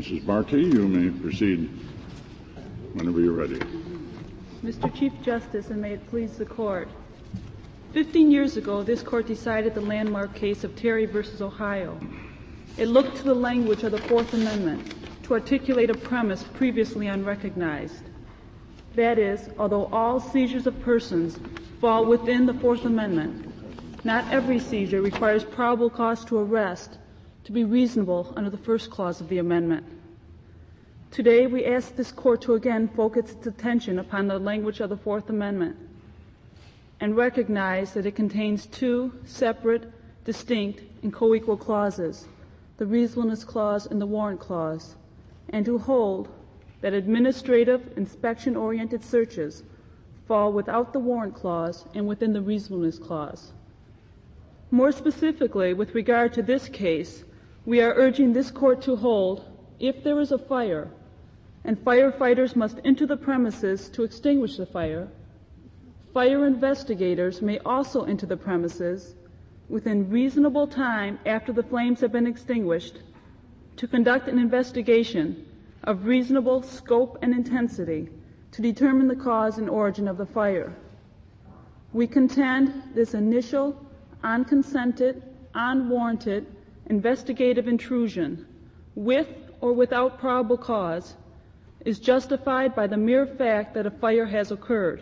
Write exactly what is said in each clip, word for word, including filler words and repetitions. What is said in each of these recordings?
Missus Barty, you may proceed whenever you're ready. Mister Chief Justice, and may it please the Court, Fifteen years ago, this Court decided the landmark case of Terry versus Ohio. It looked to the language of the Fourth Amendment to articulate a premise previously unrecognized. That is, although all seizures of persons fall within the Fourth Amendment, not every seizure requires probable cause to arrest to be reasonable under the first clause of the amendment. Today, we ask this Court to again focus its attention upon the language of the Fourth Amendment and recognize that it contains two separate, distinct, and co-equal clauses, the reasonableness clause and the warrant clause, and to hold that administrative, inspection-oriented searches fall without the warrant clause and within the reasonableness clause. More specifically, with regard to this case, we are urging this Court to hold, if there is a fire and firefighters must enter the premises to extinguish the fire, fire investigators may also enter the premises within reasonable time after the flames have been extinguished to conduct an investigation of reasonable scope and intensity to determine the cause and origin of the fire. We contend this initial, unconsented, unwarranted investigative intrusion, with or without probable cause, is justified by the mere fact that a fire has occurred.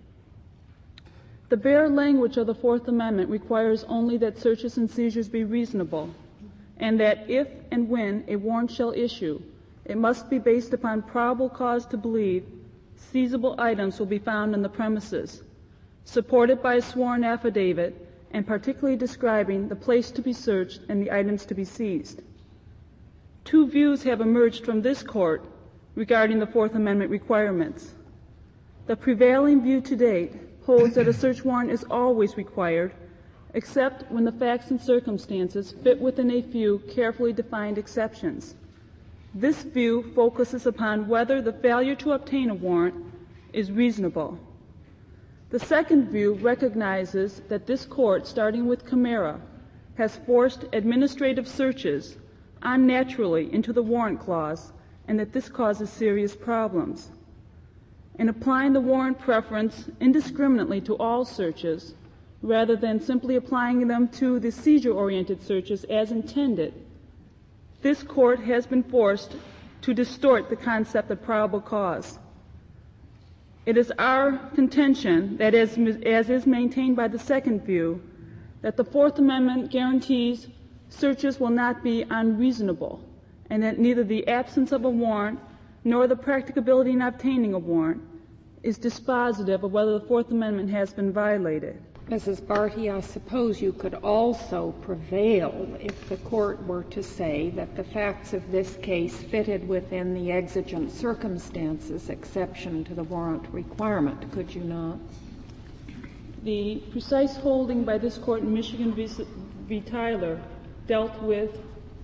The bare language of the Fourth Amendment requires only that searches and seizures be reasonable, and that if and when a warrant shall issue, it must be based upon probable cause to believe seizable items will be found in the premises, supported by a sworn affidavit, and particularly describing the place to be searched and the items to be seized. Two views have emerged from this Court regarding the Fourth Amendment requirements. The prevailing view to date holds that a search warrant is always required, except when the facts and circumstances fit within a few carefully defined exceptions. This view focuses upon whether the failure to obtain a warrant is reasonable. The second view recognizes that this Court, starting with Camara, has forced administrative searches unnaturally into the warrant clause, and that this causes serious problems. In applying the warrant preference indiscriminately to all searches, rather than simply applying them to the seizure-oriented searches as intended, this Court has been forced to distort the concept of probable cause. It is our contention that, as, as is maintained by the second view, that the Fourth Amendment guarantees searches will not be unreasonable, and that neither the absence of a warrant nor the practicability in obtaining a warrant is dispositive of whether the Fourth Amendment has been violated. Missus Barty, I suppose you could also prevail if the Court were to say that the facts of this case fitted within the exigent circumstances exception to the warrant requirement, could you not? The precise holding by this Court in Michigan v. v. Tyler dealt with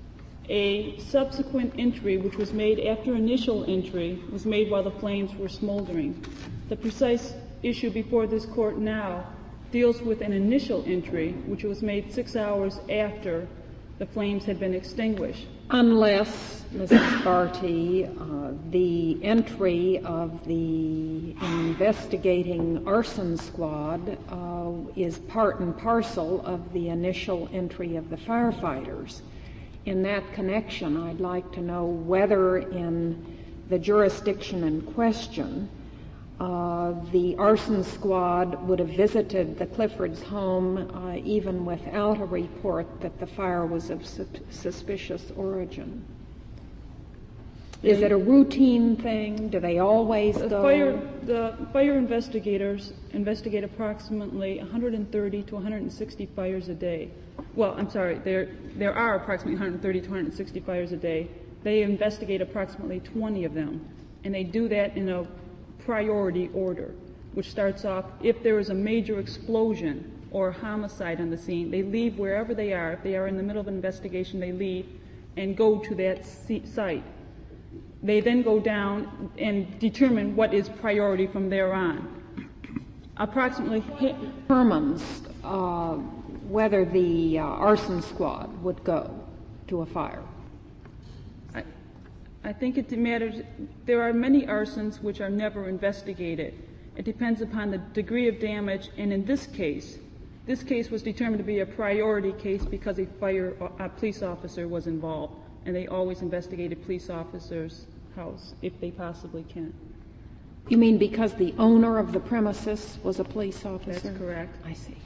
a subsequent entry which was made after initial entry was made while the flames were smoldering. The precise issue before this Court now deals with an initial entry which was made six hours after the flames had been extinguished. Unless, Missus Barty, uh, the entry of the investigating arson squad uh, is part and parcel of the initial entry of the firefighters. In that connection, I'd like to know whether in the jurisdiction in question Uh, the arson squad would have visited the Cliffords' home uh, even without a report that the fire was of su- suspicious origin. Is it a routine thing? Do they always the go? Fire, the fire investigators investigate approximately one hundred thirty to one hundred sixty fires a day. Well, I'm sorry, there, there are approximately one hundred thirty to one hundred sixty fires a day. They investigate approximately twenty of them, and they do that in a priority order, which starts off if there is a major explosion or homicide on the scene. They leave wherever they are. If they are in the middle of an investigation, they leave and go to that site. They then go down and determine what is priority from there on. Approximately determines uh, whether the uh, arson squad would go to a fire. I, I think it matters. There are many arsons which are never investigated. It depends upon the degree of damage, and in this case, this case was determined to be a priority case because a fire, a police officer was involved, and they always investigate a police officer's house if they possibly can. You mean because the owner of the premises was a police officer? That's correct. I see.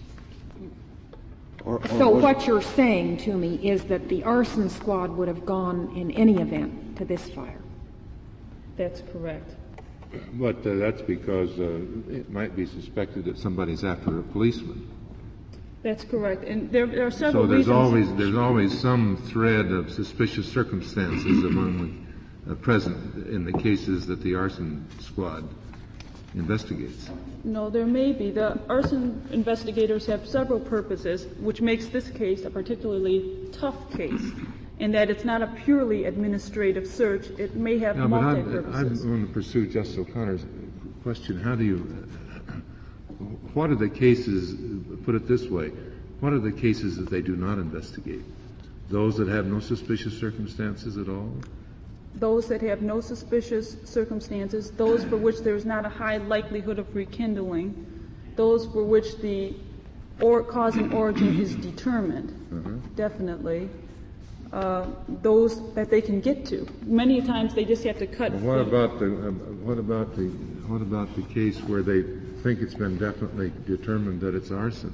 Or, or So was- what you're saying to me is that the arson squad would have gone in any event to this fire? That's correct. But uh, that's because uh, it might be suspected that somebody's after a policeman. That's correct. And there, there are several So there's reasons. always there's always some thread of suspicious circumstances among the uh, present in the cases that the arson squad investigates. No, there may be. The arson investigators have several purposes, which makes this case a particularly tough case, in that it's not a purely administrative search. It may have No, but I'm, multi-purposes. I'm going to pursue Justice O'Connor's question. How do you, what are the cases, put it this way, what are the cases that they do not investigate? Those that have no suspicious circumstances at all? Those that have no suspicious circumstances, those for which there is not a high likelihood of rekindling, those for which the or cause and origin is determined, Uh-huh. definitely. Uh, those that they can get to. Many times they just have to cut. Well, what about the um, what about the what about the case where they think it's been definitely determined that it's arson?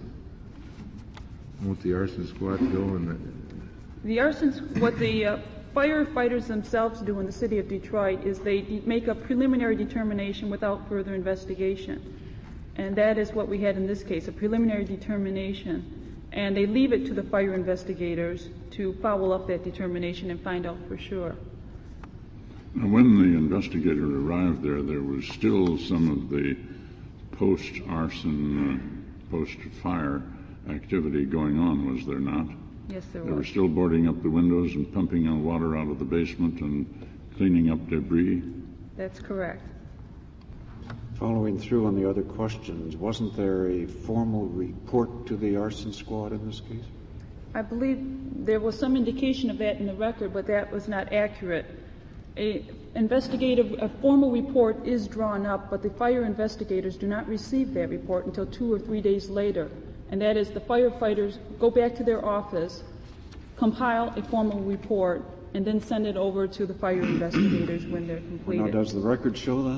Won't the arson squad go and The arsons, what the uh, firefighters themselves do in the city of Detroit is they de- make a preliminary determination without further investigation. And that is what we had in this case, a preliminary determination. And they leave it to the fire investigators to follow up that determination and find out for sure. Now, when the investigator arrived there, there was still some of the post-arson, uh, post-fire activity going on, was there not? Yes, there They were was. still boarding up the windows and pumping out water out of the basement and cleaning up debris. That's correct. Following through on the other questions, wasn't there a formal report to the arson squad in this case? I believe there was some indication of that in the record, but that was not accurate. A investigative, a formal report is drawn up, but the fire investigators do not receive that report until two or three days later. And that is the firefighters go back to their office, compile a formal report, and then send it over to the fire investigators when they're Now, completed. does the record show that?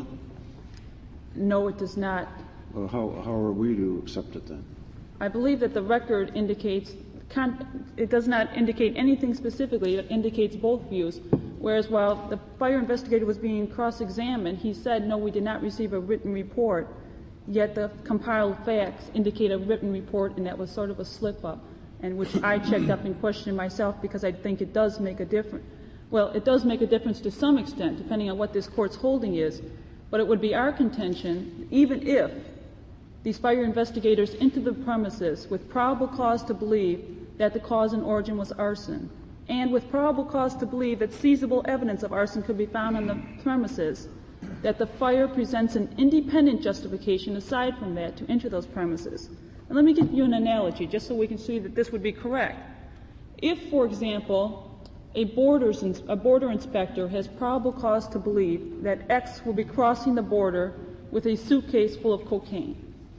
No, it does not. Well, how, how are we to accept it then? I believe that the record indicates, con- it does not indicate anything specifically, it indicates both views. Whereas while the fire investigator was being cross-examined, he said, no, we did not receive a written report, yet the compiled facts indicate a written report, and that was sort of a slip-up, and which I checked up and questioned myself because I think it does make a difference. Well, it does make a difference to some extent, depending on what this court's holding is, but it would be our contention, even if these fire investigators entered the premises with probable cause to believe that the cause and origin was arson, and with probable cause to believe that seizable evidence of arson could be found on the premises, that the fire presents an independent justification aside from that to enter those premises. And let me give you an analogy, just so we can see that this would be correct. If, for example, a, borders, a border inspector has probable cause to believe that X will be crossing the border with a suitcase full of cocaine,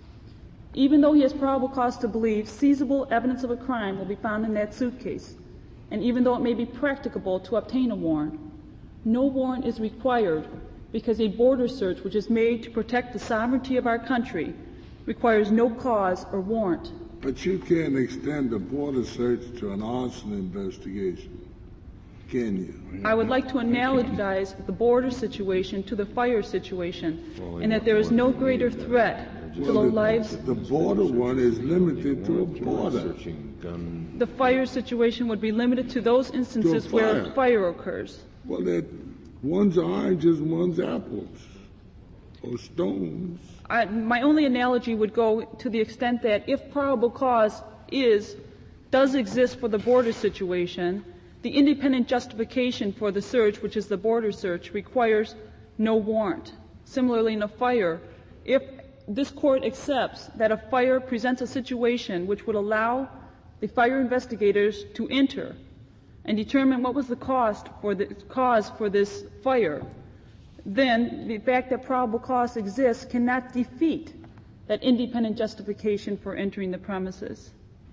even though he has probable cause to believe seizable evidence of a crime will be found in that suitcase, and even though it may be practicable to obtain a warrant, no warrant is required because a border search which is made to protect the sovereignty of our country requires no cause or warrant. But you can't extend the border search to an arson investigation, can you? I would like to analogize the border situation to the fire situation, and that there is no greater threat to the Well, lives. The border one is limited to a border. The fire situation would be limited to those instances To a where fire. fire occurs. Well, that one's oranges, one's apples, or stones. I, my only analogy would go to the extent that if probable cause is, does exist for the border situation, the independent justification for the search, which is the border search, requires no warrant. Similarly, in a fire, if this court accepts that a fire presents a situation which would allow the fire investigators to enter and determine what was the cost for the cause for this fire, then the fact that probable cause exists cannot defeat that independent justification for entering the premises.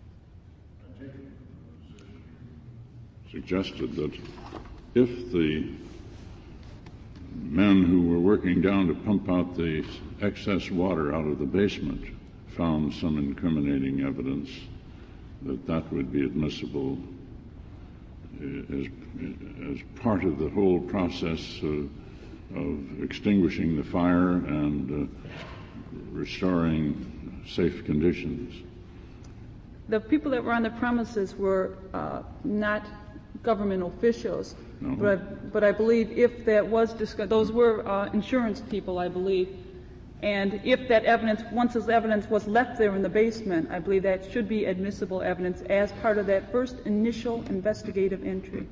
Suggested that if the men who were working down to pump out the excess water out of the basement found some incriminating evidence, that that would be admissible as, as part of the whole process of, of extinguishing the fire and uh, restoring safe conditions. The people that were on the premises were uh, not government officials, no. but, but I believe if that was discussed, those were uh, insurance people, I believe, and if that evidence, once this evidence was left there in the basement, I believe that should be admissible evidence as part of that first initial investigative entry.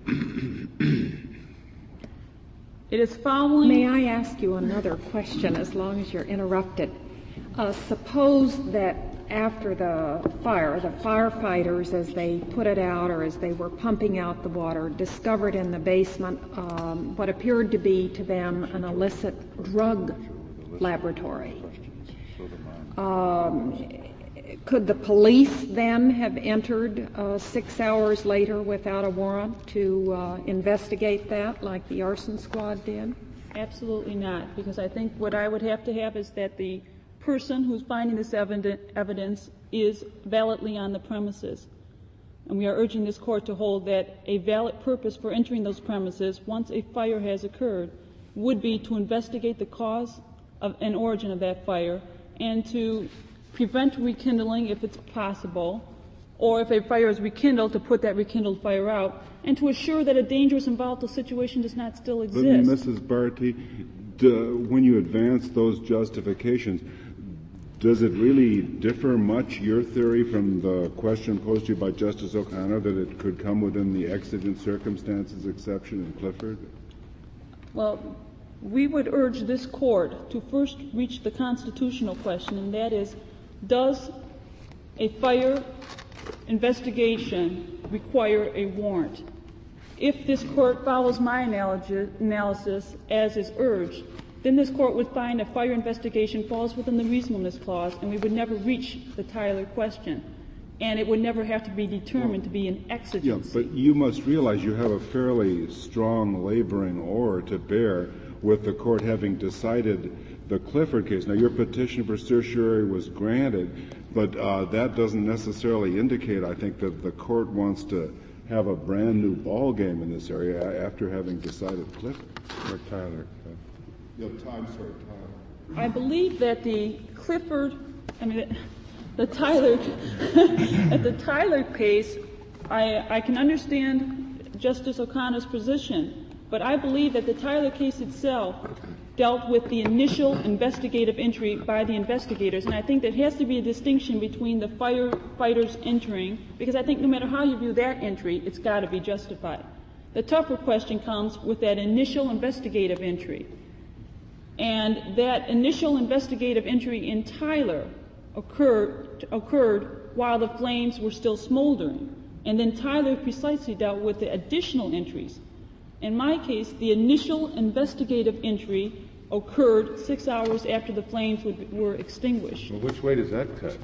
It is following... May I ask you another question, as long as you're interrupted? Uh, suppose that after the fire, the firefighters, as they put it out or as they were pumping out the water, discovered in the basement um, what appeared to be to them an illicit drug laboratory. Um, could the police then have entered uh, six hours later without a warrant to uh, investigate that like the arson squad did? Absolutely not, because I think what I would have to have is that the person who's finding this evidence is validly on the premises. And we are urging this court to hold that a valid purpose for entering those premises once a fire has occurred would be to investigate the cause of and origin of that fire and to prevent rekindling if it's possible, or if a fire is rekindled, to put that rekindled fire out, and to assure that a dangerous and volatile situation does not still exist. But Missus Barty, do, when you advance those justifications, does it really differ much, your theory, from the question posed to you by Justice O'Connor, that it could come within the exigent circumstances exception in Clifford? Well, we would urge this court to first reach the constitutional question, and that is, does a fire investigation require a warrant? If this court follows my analogy, analysis as is urged, then this court would find a fire investigation falls within the reasonableness clause, and we would never reach the Tyler question, and it would never have to be determined well, to be an exigency. Yeah, but you must realize you have a fairly strong laboring oar to bear with the court having decided the Clifford case. Now, your petition for certiorari was granted, but uh, that doesn't necessarily indicate, I think, that the court wants to have a brand new ball game in this area after having decided Clifford. Or Tyler. Yeah, I'm sorry, Tyler. I believe that the Clifford, I mean, the, the Tyler, at the Tyler case, I, I can understand Justice O'Connor's position, but I believe that the Tyler case itself dealt with the initial investigative entry by the investigators, and I think there has to be a distinction between the firefighters entering, because I think no matter how you view that entry, it's got to be justified. The tougher question comes with that initial investigative entry. And that initial investigative entry in Tyler occurred, occurred while the flames were still smoldering. And then Tyler precisely dealt with the additional entries. In my case, the initial investigative entry occurred six hours after the flames would, were extinguished. Well, which way does that cut?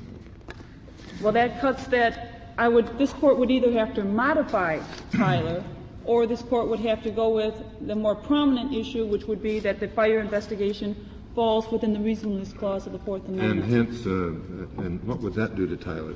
Well, that cuts that I would, this court would either have to modify Tyler, or this court would have to go with the more prominent issue, which would be that the fire investigation falls within the reasonableness clause of the Fourth Amendment. And hence, uh, and what would that do to Tyler?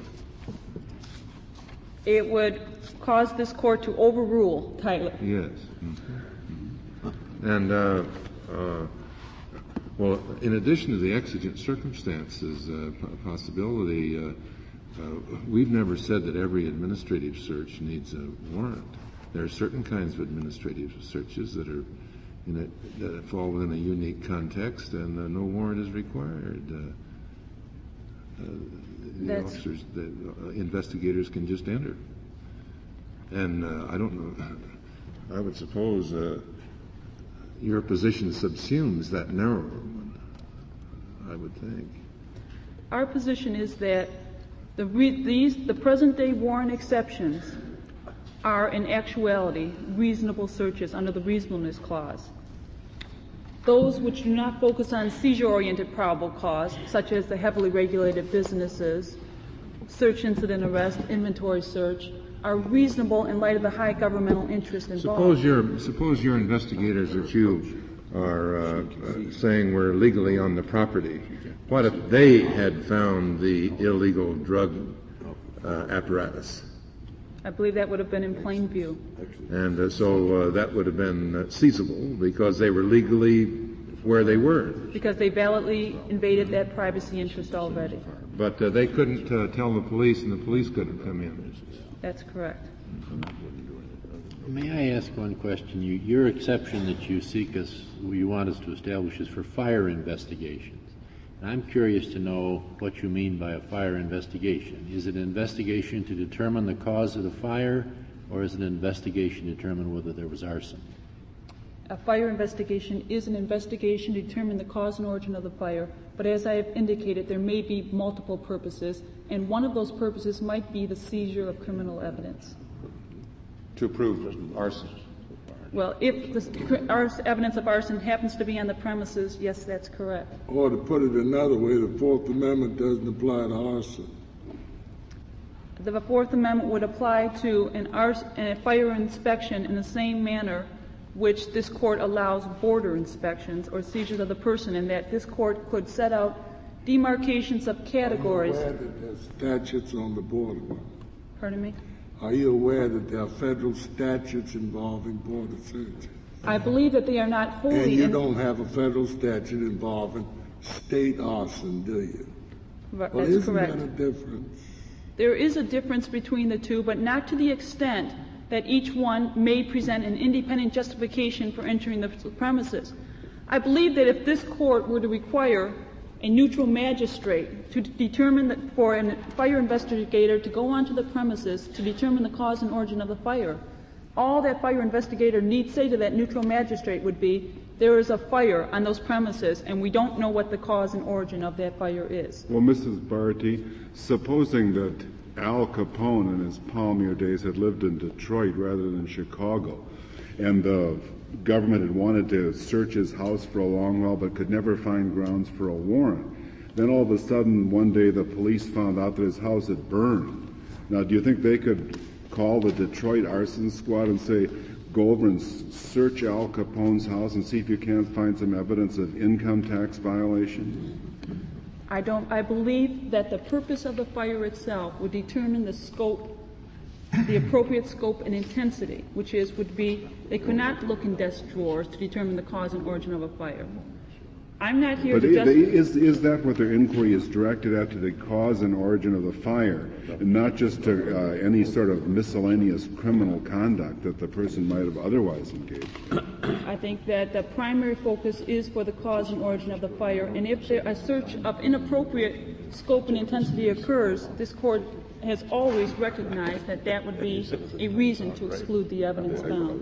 It would cause this court to overrule Tyler. Yes. Mm-hmm. And, uh, uh, well, in addition to the exigent circumstances uh, possibility, uh, uh, we've never said that every administrative search needs a warrant. There are certain kinds of administrative searches that are in a, that fall within a unique context, and uh, no warrant is required. Uh, uh, the That's officers, the uh, investigators can just enter. And uh, I don't know. I would suppose uh, your position subsumes that narrower one, I would think. Our position is that the re- these the present-day warrant exceptions are in actuality reasonable searches under the reasonableness clause. Those which do not focus on seizure-oriented probable cause, such as the heavily regulated businesses, search incident arrest, inventory search, are reasonable in light of the high governmental interest involved. Suppose your suppose your investigators that you are uh, uh, saying were legally on the property. What if they had found the illegal drug uh, apparatus? I believe that would have been in plain view. And uh, so uh, that would have been uh, seizable because they were legally where they were. Because they validly invaded that privacy interest already. But uh, they couldn't uh, tell the police, and the police couldn't come in. That's correct. May I ask one question? You, your exception that you seek us, you want us to establish is for fire investigations. And I'm curious to know what you mean by a fire investigation. Is it an investigation to determine the cause of the fire, or is it an investigation to determine whether there was arson? A fire investigation is an investigation to determine the cause and origin of the fire, but as I have indicated, there may be multiple purposes, and one of those purposes might be the seizure of criminal evidence. To prove arson. Well, if the ars- evidence of arson happens to be on the premises, yes, that's correct. Or to put it another way, the Fourth Amendment doesn't apply to arson. The Fourth Amendment would apply to an ars- a fire inspection in the same manner which this court allows border inspections or seizures of the person, in that this court could set out demarcations of categories. Are you aware that there's statutes on the border? Pardon me? Are you aware that there are federal statutes involving border searches? I believe that they are not wholly... And you in- don't have a federal statute involving state arson, do you? Right, Well, that's isn't correct. that a difference? There is a difference between the two, but not to the extent that each one may present an independent justification for entering the premises. I believe that if this court were to require a neutral magistrate to determine that for a fire investigator to go onto the premises to determine the cause and origin of the fire, all that fire investigator need say to that neutral magistrate would be, there is a fire on those premises and we don't know what the cause and origin of that fire is. Well, Missus Barty, supposing that Al Capone in his Palmier days had lived in Detroit rather than Chicago, and the government had wanted to search his house for a long while but could never find grounds for a warrant. Then all of a sudden, one day, the police found out that his house had burned. Now, do you think they could call the Detroit arson squad and say, go over and s- search Al Capone's house and see if you can't find some evidence of income tax violation? I don't, I believe that the purpose of the fire itself would determine the scope, the appropriate scope and intensity, which is, would be, they could not look in desk drawers to determine the cause and origin of a fire. I'm not here But to i- just... is, is that what their inquiry is directed at, to the cause and origin of the fire, and not just to uh, any sort of miscellaneous criminal conduct that the person might have otherwise engaged in? I think that the primary focus is for the cause and origin of the fire, and if there, a search of inappropriate scope and intensity occurs, this court has always recognized that that would be a reason to exclude the evidence found.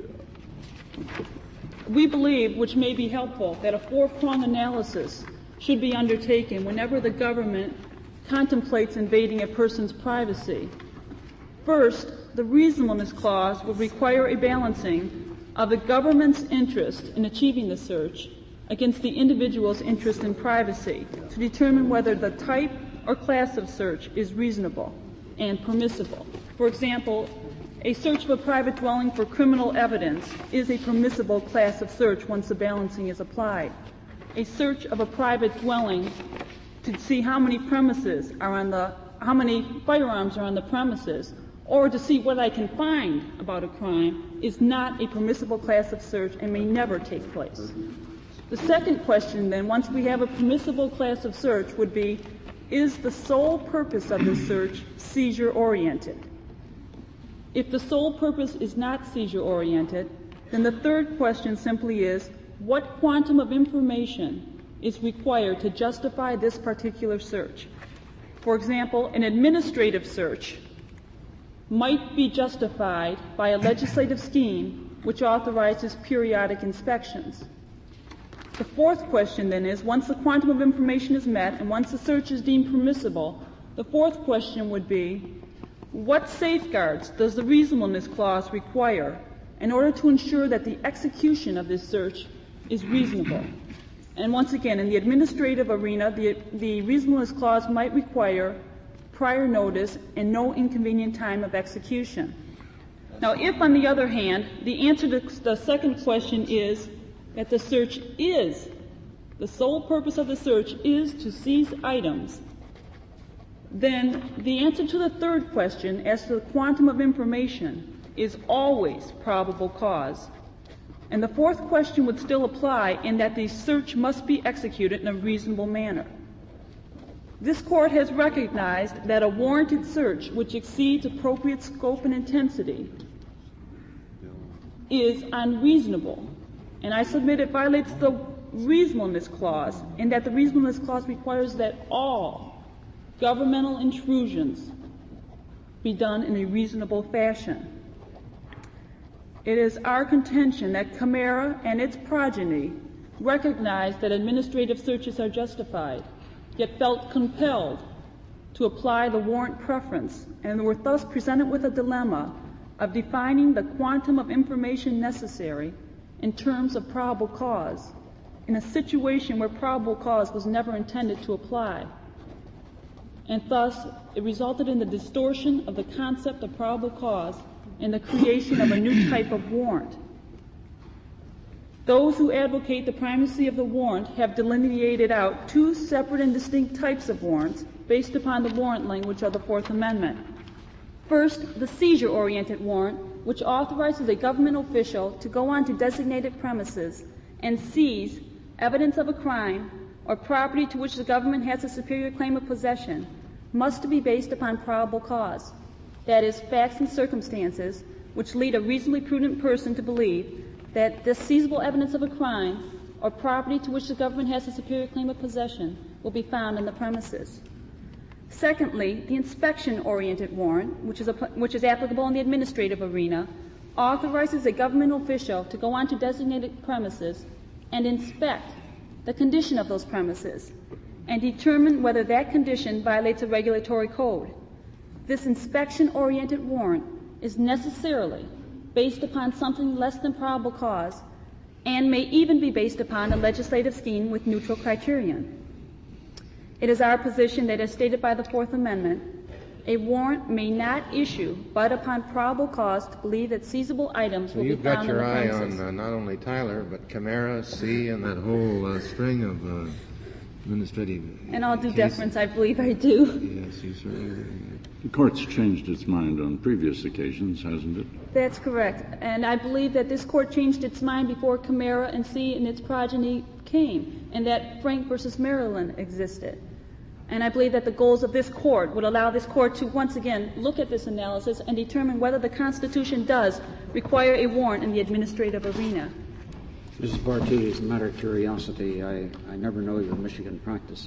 We believe, which may be helpful, that a four-prong analysis should be undertaken whenever the government contemplates invading a person's privacy. First, the reasonableness clause will require a balancing of the government's interest in achieving the search against the individual's interest in privacy to determine whether the type or class of search is reasonable and permissible. For example, a search of a private dwelling for criminal evidence is a permissible class of search once the balancing is applied. A search of a private dwelling to see how many premises are on the, how many firearms are on the premises, or to see what I can find about a crime, is not a permissible class of search and may never take place. The second question then, once we have a permissible class of search, would be, is the sole purpose of the search seizure-oriented? If the sole purpose is not seizure-oriented, then the third question simply is, what quantum of information is required to justify this particular search? For example, an administrative search might be justified by a legislative scheme which authorizes periodic inspections. The fourth question then is, once the quantum of information is met and once the search is deemed permissible, the fourth question would be, What safeguards does the reasonableness clause require in order to ensure that the execution of this search is reasonable? And once again, in the administrative arena, the, the reasonableness clause might require prior notice and no inconvenient time of execution. Now, if, on the other hand, the answer to the second question is that the search is, the sole purpose of the search is to seize items, then the answer to the third question as to the quantum of information is always probable cause. And the fourth question would still apply in that the search must be executed in a reasonable manner. This Court has recognized that a warranted search which exceeds appropriate scope and intensity is unreasonable. And I submit it violates the reasonableness clause, in that the reasonableness clause requires that all governmental intrusions be done in a reasonable fashion. It is our contention that Camara and its progeny recognized that administrative searches are justified, yet felt compelled to apply the warrant preference, and were thus presented with a dilemma of defining the quantum of information necessary in terms of probable cause in a situation where probable cause was never intended to apply. And thus, it resulted in the distortion of the concept of probable cause and the creation of a new type of warrant. Those who advocate the primacy of the warrant have delineated out two separate and distinct types of warrants based upon the warrant language of the Fourth Amendment. First, the seizure-oriented warrant, which authorizes a government official to go onto designated premises and seize evidence of a crime or property to which the government has a superior claim of possession, must be based upon probable cause. That is, facts and circumstances which lead a reasonably prudent person to believe that this seizable evidence of a crime or property to which the government has a superior claim of possession will be found in the premises. Secondly, the inspection-oriented warrant, which is, a, which is applicable in the administrative arena, authorizes a government official to go onto designated premises and inspect the condition of those premises and determine whether that condition violates a regulatory code. This inspection-oriented warrant is necessarily based upon something less than probable cause and may even be based upon a legislative scheme with neutral criterion. It is our position that, as stated by the Fourth Amendment, a warrant may not issue but upon probable cause to believe that seizable items so will be found in the premises. You've got your eye on uh, not only Tyler, but Camara, C, and that whole uh, string of uh, administrative And all due cases. deference, I believe I do. Yes, you certainly do. The Court's changed its mind on previous occasions, hasn't it? That's correct. And I believe that this Court changed its mind before Camara and C and its progeny came, and that Frank versus Maryland existed. And I believe that the goals of this Court would allow this Court to once again look at this analysis and determine whether the Constitution does require a warrant in the administrative arena. Missus Barty, as a matter of curiosity, I, I never know your Michigan practice.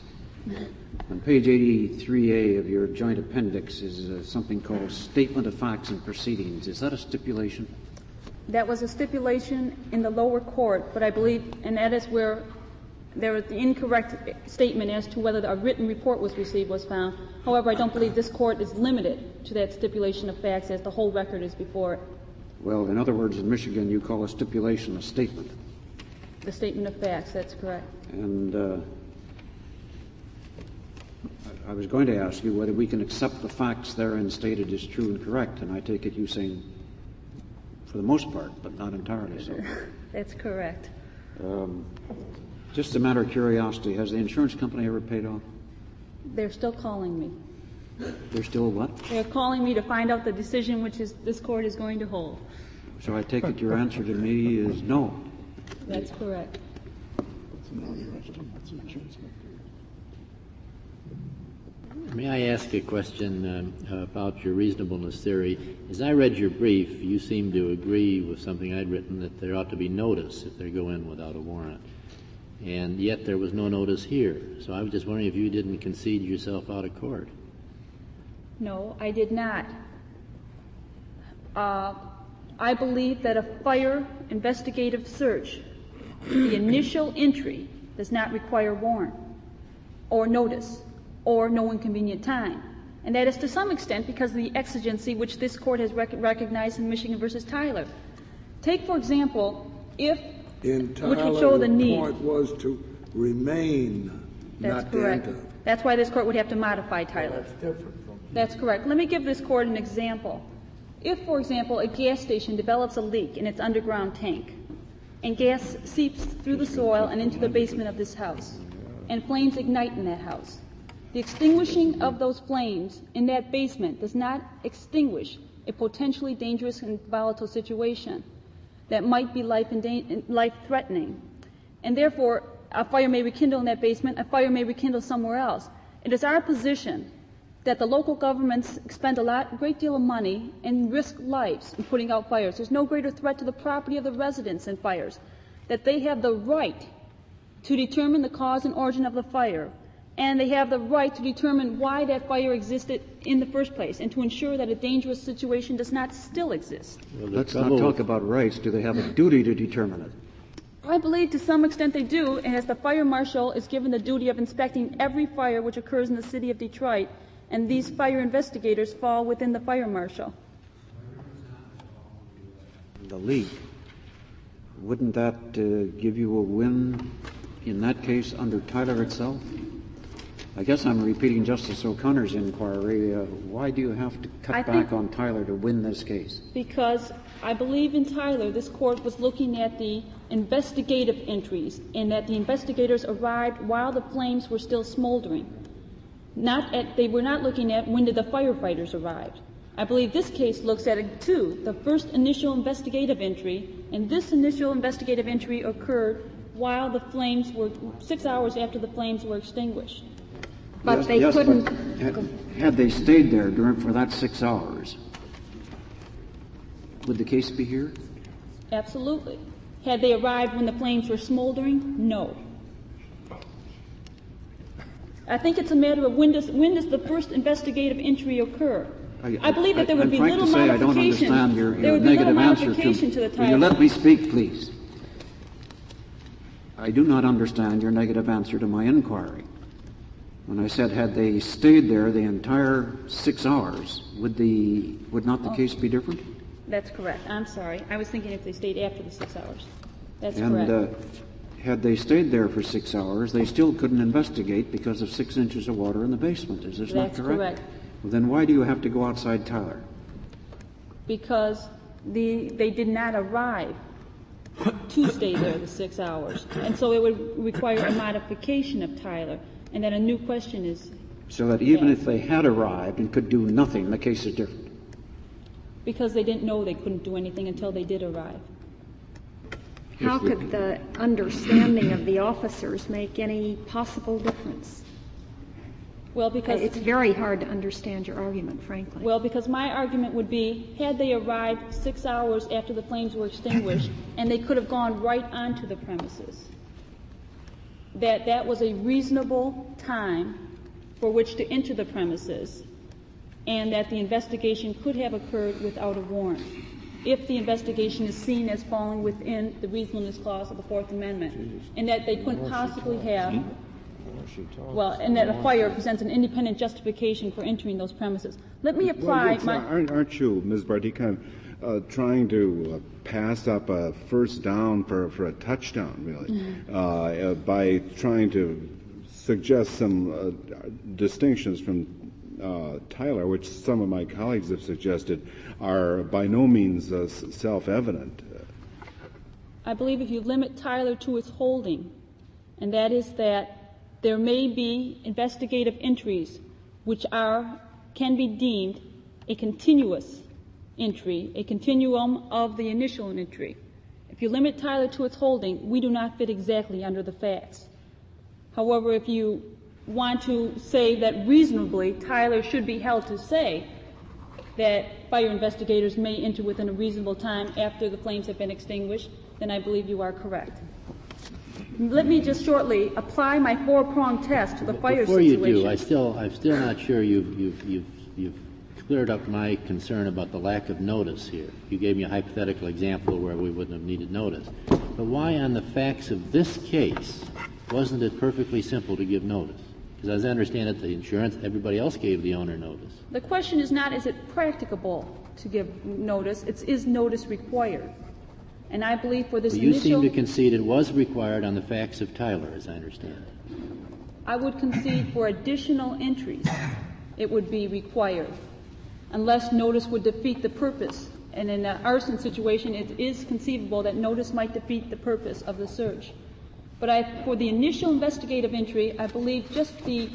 On page eighty-three A of your joint appendix is uh, something called Statement of Facts and Proceedings. Is that a stipulation? That was a stipulation in the lower court, but I believe, and that is where there was the incorrect statement as to whether a written report was received was found. However, I don't believe this Court is limited to that stipulation of facts, as the whole record is before it. Well, in other words, in Michigan, you call a stipulation a statement. The statement of facts, that's correct. And uh, I was going to ask you whether we can accept the facts therein stated as true and correct, and I take it you saying for the most part, but not entirely so. That's correct. Um, just a matter of curiosity, has the insurance company ever paid off? They're still calling me. They're still what? They're calling me to find out the decision which is, this Court is going to hold. So I take it your answer to me is no. That's correct. May I ask a question um, about your reasonableness theory? As I read your brief, you seem to agree with something I'd written, that there ought to be notice if they go in without a warrant. And yet there was no notice here. So I was just wondering if you didn't concede yourself out of court. No, I did not. Uh, I believe that a fire investigative search, the initial entry, does not require warrant or notice or no inconvenient time. And that is to some extent because of the exigency which this court has rec- recognized in Michigan versus Tyler. Take, for example, if, in Tyler, which would show the, the need. point was to remain, That's not correct. to enter. That's why this court would have to modify Tyler. Well, that's different from That's correct. Let me give this court an example. If, for example, a gas station develops a leak in its underground tank, and gas seeps through the soil and into the basement of this house, and flames ignite in that house, the extinguishing of those flames in that basement does not extinguish a potentially dangerous and volatile situation that might be life and da- life-threatening. And therefore, a fire may rekindle in that basement, a fire may rekindle somewhere else. It is our position that the local governments expend a lot, a great deal of money and risk lives in putting out fires. There's no greater threat to the property of the residents than fires. That they have the right to determine the cause and origin of the fire, and they have the right to determine why that fire existed in the first place, and to ensure that a dangerous situation does not still exist. Well, Let's not talk about rights. Do they have a duty to determine it? I believe to some extent they do, and as the fire marshal is given the duty of inspecting every fire which occurs in the city of Detroit, and these fire investigators fall within the fire marshal. The leak, wouldn't that uh, give you a win in that case under Tyler itself? I guess I'm repeating Justice O'Connor's inquiry. Uh, why do you have to cut I back think on Tyler to win this case? Because I believe in Tyler, this court was looking at the investigative entries, and that the investigators arrived while the flames were still smoldering. Not at, they were not looking at when did the firefighters arrive. I believe this case looks at it too, the first initial investigative entry, and this initial investigative entry occurred while the flames were, six hours after the flames were extinguished. But yes, they yes, couldn't. But had, had they stayed there during for that six hours, would the case be here? Absolutely. Had they arrived when the flames were smoldering? No. I think it's a matter of when does when does the first investigative entry occur? I, I believe that there would I'm be frank little to say modification. I don't understand your, there your would be little negative answer modification to, to the will title. you let me speak, please? I do not understand your negative answer to my inquiry. When I said had they stayed there the entire six hours, would the would not the Oh. case be different? That's correct. I'm sorry. I was thinking if they stayed after the six hours. That's and, correct. Uh, had they stayed there for six hours, they still couldn't investigate because of six inches of water in the basement. Is this That's not correct? correct. Well, then why do you have to go outside Tyler? Because the they did not arrive to stay there the six hours. And so it would require a modification of Tyler. And then a new question is, So that even Yeah. if they had arrived and could do nothing, the case is different. because they didn't know they couldn't do anything until they did arrive. How could the understanding of the officers make any possible difference? Well, because It's very hard to understand your argument, frankly. Well, because my argument would be, had they arrived six hours after the flames were extinguished, and they could have gone right onto the premises, that that was a reasonable time for which to enter the premises, and that the investigation could have occurred without a warrant, if the investigation is seen as falling within the reasonableness clause of the Fourth Amendment, and that they couldn't possibly have Well, and that a fire presents an independent justification for entering those premises. Let me apply well, yes, my... Aren't, aren't you, Miz Barty, kind of uh, trying to uh, pass up a first down for, for a touchdown, really, Mm-hmm. uh, uh, by trying to suggest some uh, distinctions from uh, Tyler, which some of my colleagues have suggested are by no means uh, self-evident. I believe if you limit Tyler to its holding, and that is that there may be investigative entries which are, can be deemed a continuous entry, a continuum of the initial entry. If you limit Tyler to its holding, we do not fit exactly under the facts. However, if you want to say that reasonably Tyler should be held to say that fire investigators may enter within a reasonable time after the flames have been extinguished, then I believe you are correct. Let me just shortly apply my four-pronged test to the fire Before situation. you do, I still, I'm still not sure you've, you've, you've, you've cleared up my concern about the lack of notice here. You gave me a hypothetical example where we wouldn't have needed notice. But why on the facts of this case wasn't it perfectly simple to give notice? Because as I understand it, the insurance, everybody else gave the owner notice. The question is not, is it practicable to give notice? It's, is notice required? And I believe for this But you initial... seem to concede it was required on the facts of Tyler, as I understand it. I would concede for additional entries, it would be required, unless notice would defeat the purpose. And in an arson situation, it is conceivable that notice might defeat the purpose of the search. But I, for the initial investigative entry, I believe just the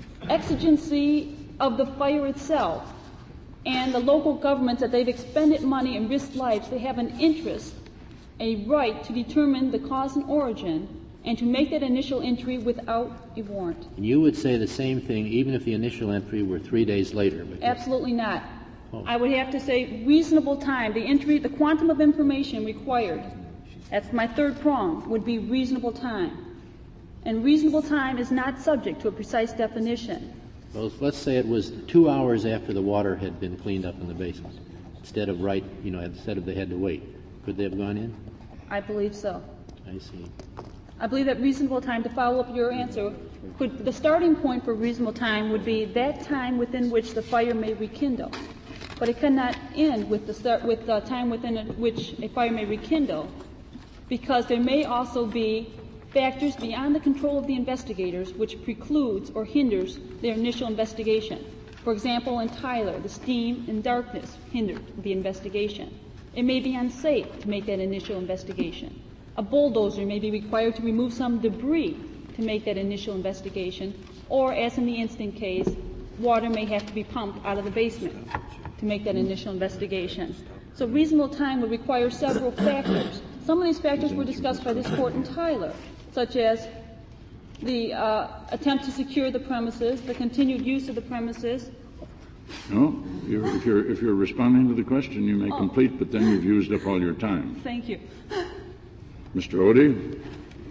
exigency of the fire itself and the local governments that they've expended money and risked lives, they have an interest, a right to determine the cause and origin and to make that initial entry without a warrant. And you would say the same thing even if the initial entry were three days later? Absolutely not. Oh. I would have to say reasonable time. The entry, the quantum of information required, that's my third prong, would be reasonable time. And reasonable time is not subject to a precise definition. Well, let's say it was two hours after the water had been cleaned up in the basement, instead of right, you know, instead of they had to wait. Could they have gone in? I believe so. I see. I believe that reasonable time, to follow up your answer, could, the starting point for reasonable time would be that time within which the fire may rekindle. But it cannot end with the start, with the time within which a fire may rekindle, because there may also be factors beyond the control of the investigators which precludes or hinders their initial investigation. For example, in Tyler, the steam and darkness hindered the investigation. It may be unsafe to make that initial investigation. A bulldozer may be required to remove some debris to make that initial investigation, or, as in the instant case, water may have to be pumped out of the basement to make that initial investigation. So reasonable time would require several factors. Some of these factors were discussed by this court in Tyler, such as the uh, attempt to secure the premises, the continued use of the premises. No, you're, if, you're, if you're responding to the question, you may Oh. complete, but then you've used up all your time. Thank you. Mister Odie?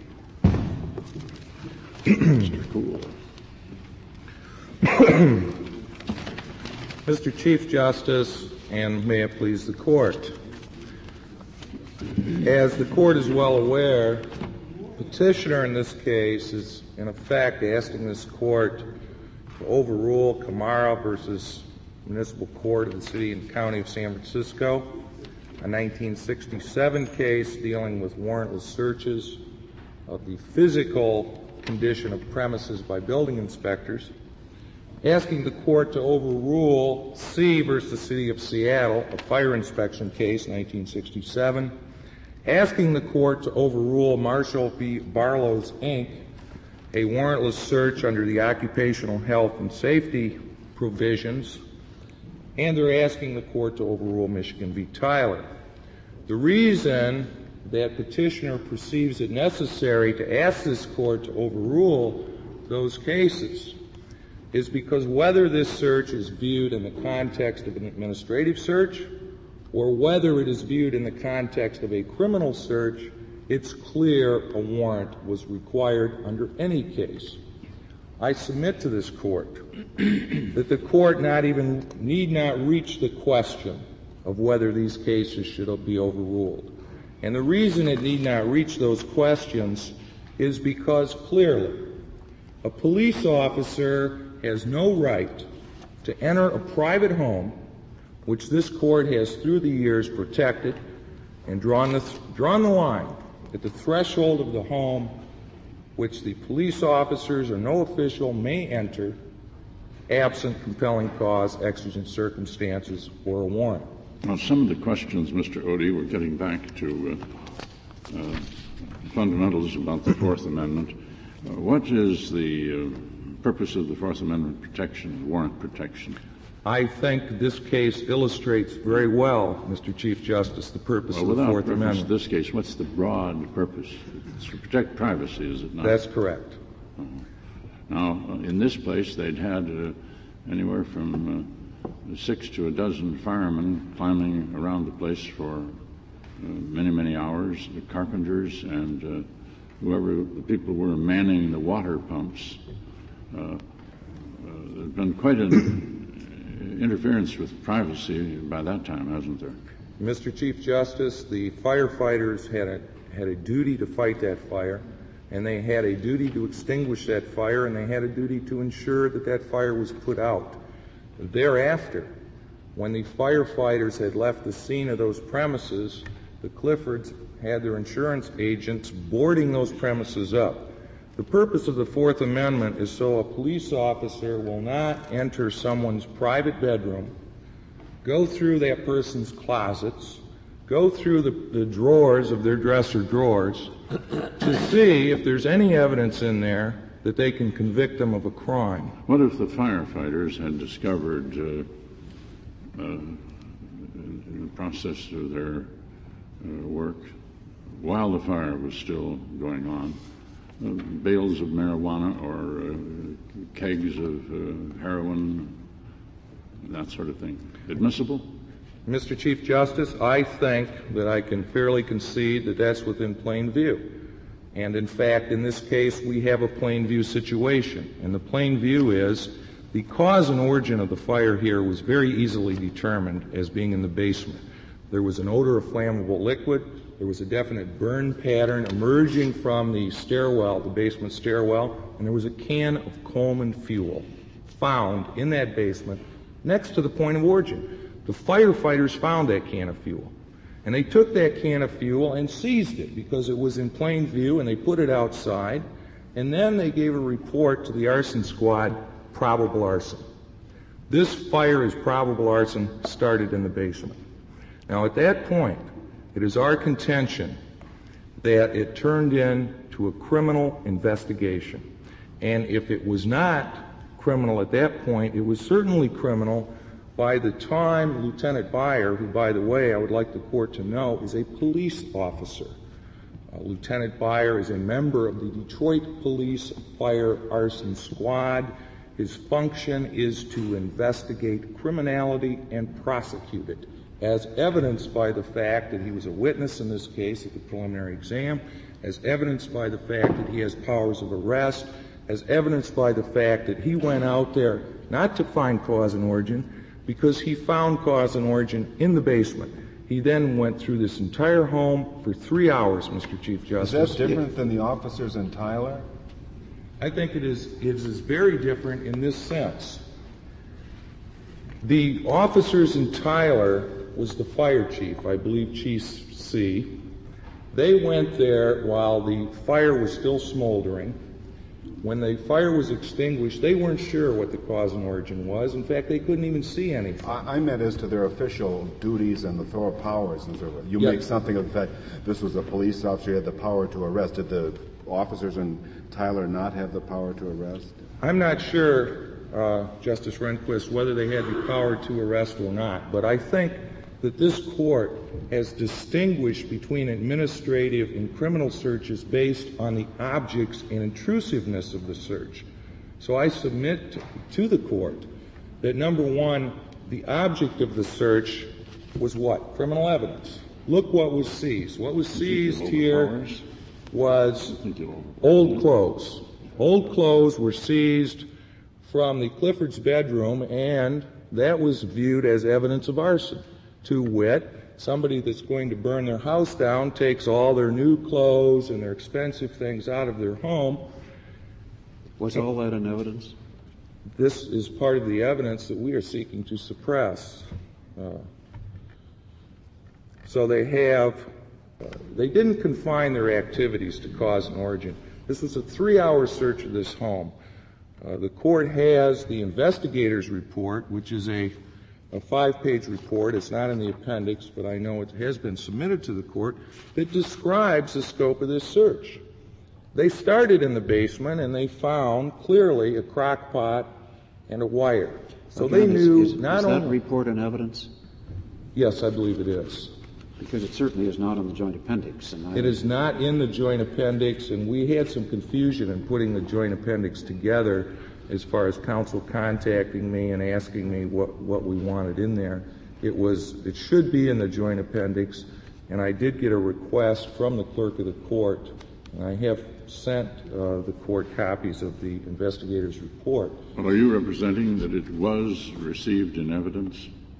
Mister Cool. Mister Chief Justice, and may it please the Court. As the Court is well aware, petitioner in this case is, in effect, asking this Court to overrule Camara versus Municipal Court of the City and County of San Francisco, a nineteen sixty-seven case dealing with warrantless searches of the physical condition of premises by building inspectors, asking the Court to overrule C versus City of Seattle, a fire inspection case, nineteen sixty-seven, asking the Court to overrule Marshall v. Barlow's, Incorporated, a warrantless search under the occupational health and safety provisions, and they're asking the Court to overrule Michigan v. Tyler. The reason that petitioner perceives it necessary to ask this Court to overrule those cases is because whether this search is viewed in the context of an administrative search or whether it is viewed in the context of a criminal search, it's clear a warrant was required under any case. I submit to this Court that the Court not even need not reach the question of whether these cases should be overruled. And the reason it need not reach those questions is because clearly a police officer has no right to enter a private home, which this Court has through the years protected and drawn the, drawn the line at the threshold of the home, which the police officers or no official may enter absent compelling cause, exigent circumstances, or a warrant. Now, some of the questions, Mister Odie, we're getting back to uh, uh, fundamentals about the Fourth Amendment. Uh, what is the uh, purpose of the Fourth Amendment protection, warrant protection? I think this case illustrates very well, Mister Chief Justice, the purpose well, of the Fourth Amendment. Amendment. In this case, what's the broad purpose? It's to protect privacy, is it not? That's correct. Uh-huh. Now, uh, in this place, they'd had uh, anywhere from uh, six to a dozen firemen climbing around the place for uh, many, many hours, the carpenters and uh, whoever the people were manning the water pumps. Uh, uh, there's been quite an interference with privacy by that time, hasn't there? Mister Chief Justice, the firefighters had a, had a duty to fight that fire. and they had a duty to extinguish that fire, and they had a duty to ensure that that fire was put out. Thereafter, when the firefighters had left the scene of those premises, the Cliffords had their insurance agents boarding those premises up. The purpose of the Fourth Amendment is so a police officer will not enter someone's private bedroom, go through that person's closets, go through the, the drawers of their dresser drawers to see if there's any evidence in there that they can convict them of a crime. What if the firefighters had discovered uh, uh, in the process of their uh, work, while the fire was still going on, uh, bales of marijuana or uh, kegs of uh, heroin, that sort of thing? Admissible? Mister Chief Justice, I think that I can fairly concede that that's within plain view. And in fact, in this case, we have a plain view situation. And the plain view is the cause and origin of the fire here was very easily determined as being in the basement. There was an odor of flammable liquid. There was a definite burn pattern emerging from the stairwell, the basement stairwell, and there was a can of Coleman fuel found in that basement next to the point of origin. The firefighters found that can of fuel, and they took that can of fuel and seized it because it was in plain view, and they put it outside, and then they gave a report to the arson squad, probable arson. This fire is probable arson, started in the basement. Now, at that point, it is our contention that it turned into a criminal investigation. And if it was not criminal at that point, it was certainly criminal by the time Lieutenant Byer, who, by the way, I would like the court to know, is a police officer. Uh, Lieutenant Byer is a member of the Detroit Police Fire Arson Squad. His function is to investigate criminality and prosecute it, as evidenced by the fact that he was a witness in this case at the preliminary exam, as evidenced by the fact that he has powers of arrest, as evidenced by the fact that he went out there not to find cause and origin, because he found cause and origin in the basement. He then went through this entire home for three hours, Mister Chief Justice. Is that different than the officers in Tyler? I think it is, it is very different in this sense. The officers in Tyler was the fire chief, I believe Chief C. They went there while the fire was still smoldering. When the fire was extinguished, they weren't sure what the cause and origin was. In fact, they couldn't even see anything. I, I meant as to their official duties and the Thor powers and so forth. You yes. make something of the fact this was a police officer who had the power to arrest. Did the officers in Tyler not have the power to arrest? I'm not sure, uh, Justice Rehnquist, whether they had the power to arrest or not, but I think that this court has distinguished between administrative and criminal searches based on the objects and intrusiveness of the search. So I submit to, to the court that, number one, the object of the search was what? Criminal evidence. Look what was seized. What was seized here was old clothes. Old clothes were seized from the Clifford's bedroom, and that was viewed as evidence of arson. To wit, somebody that's going to burn their house down takes all their new clothes and their expensive things out of their home. Was all that in evidence? This is part of the evidence that we are seeking to suppress. Uh, so they have, uh, they didn't confine their activities to cause and origin. This was a three-hour search of this home. Uh, the court has the investigator's report, which is a a five-page report. It's not in the appendix, but I know it has been submitted to the court, that describes the scope of this search. They started in the basement, and they found clearly a crock pot and a wire. So Again, they knew is, is, not is only... that report in evidence? Yes, I believe it is. Because it certainly is not in the joint appendix. And I... It is not in the joint appendix, and we had some confusion in putting the joint appendix together as far as counsel contacting me and asking me what, what we wanted in there. It was, it should be in the joint appendix, and I did get a request from the clerk of the court, and I have sent uh, the court copies of the investigator's report. Well, are you representing that it was received in evidence?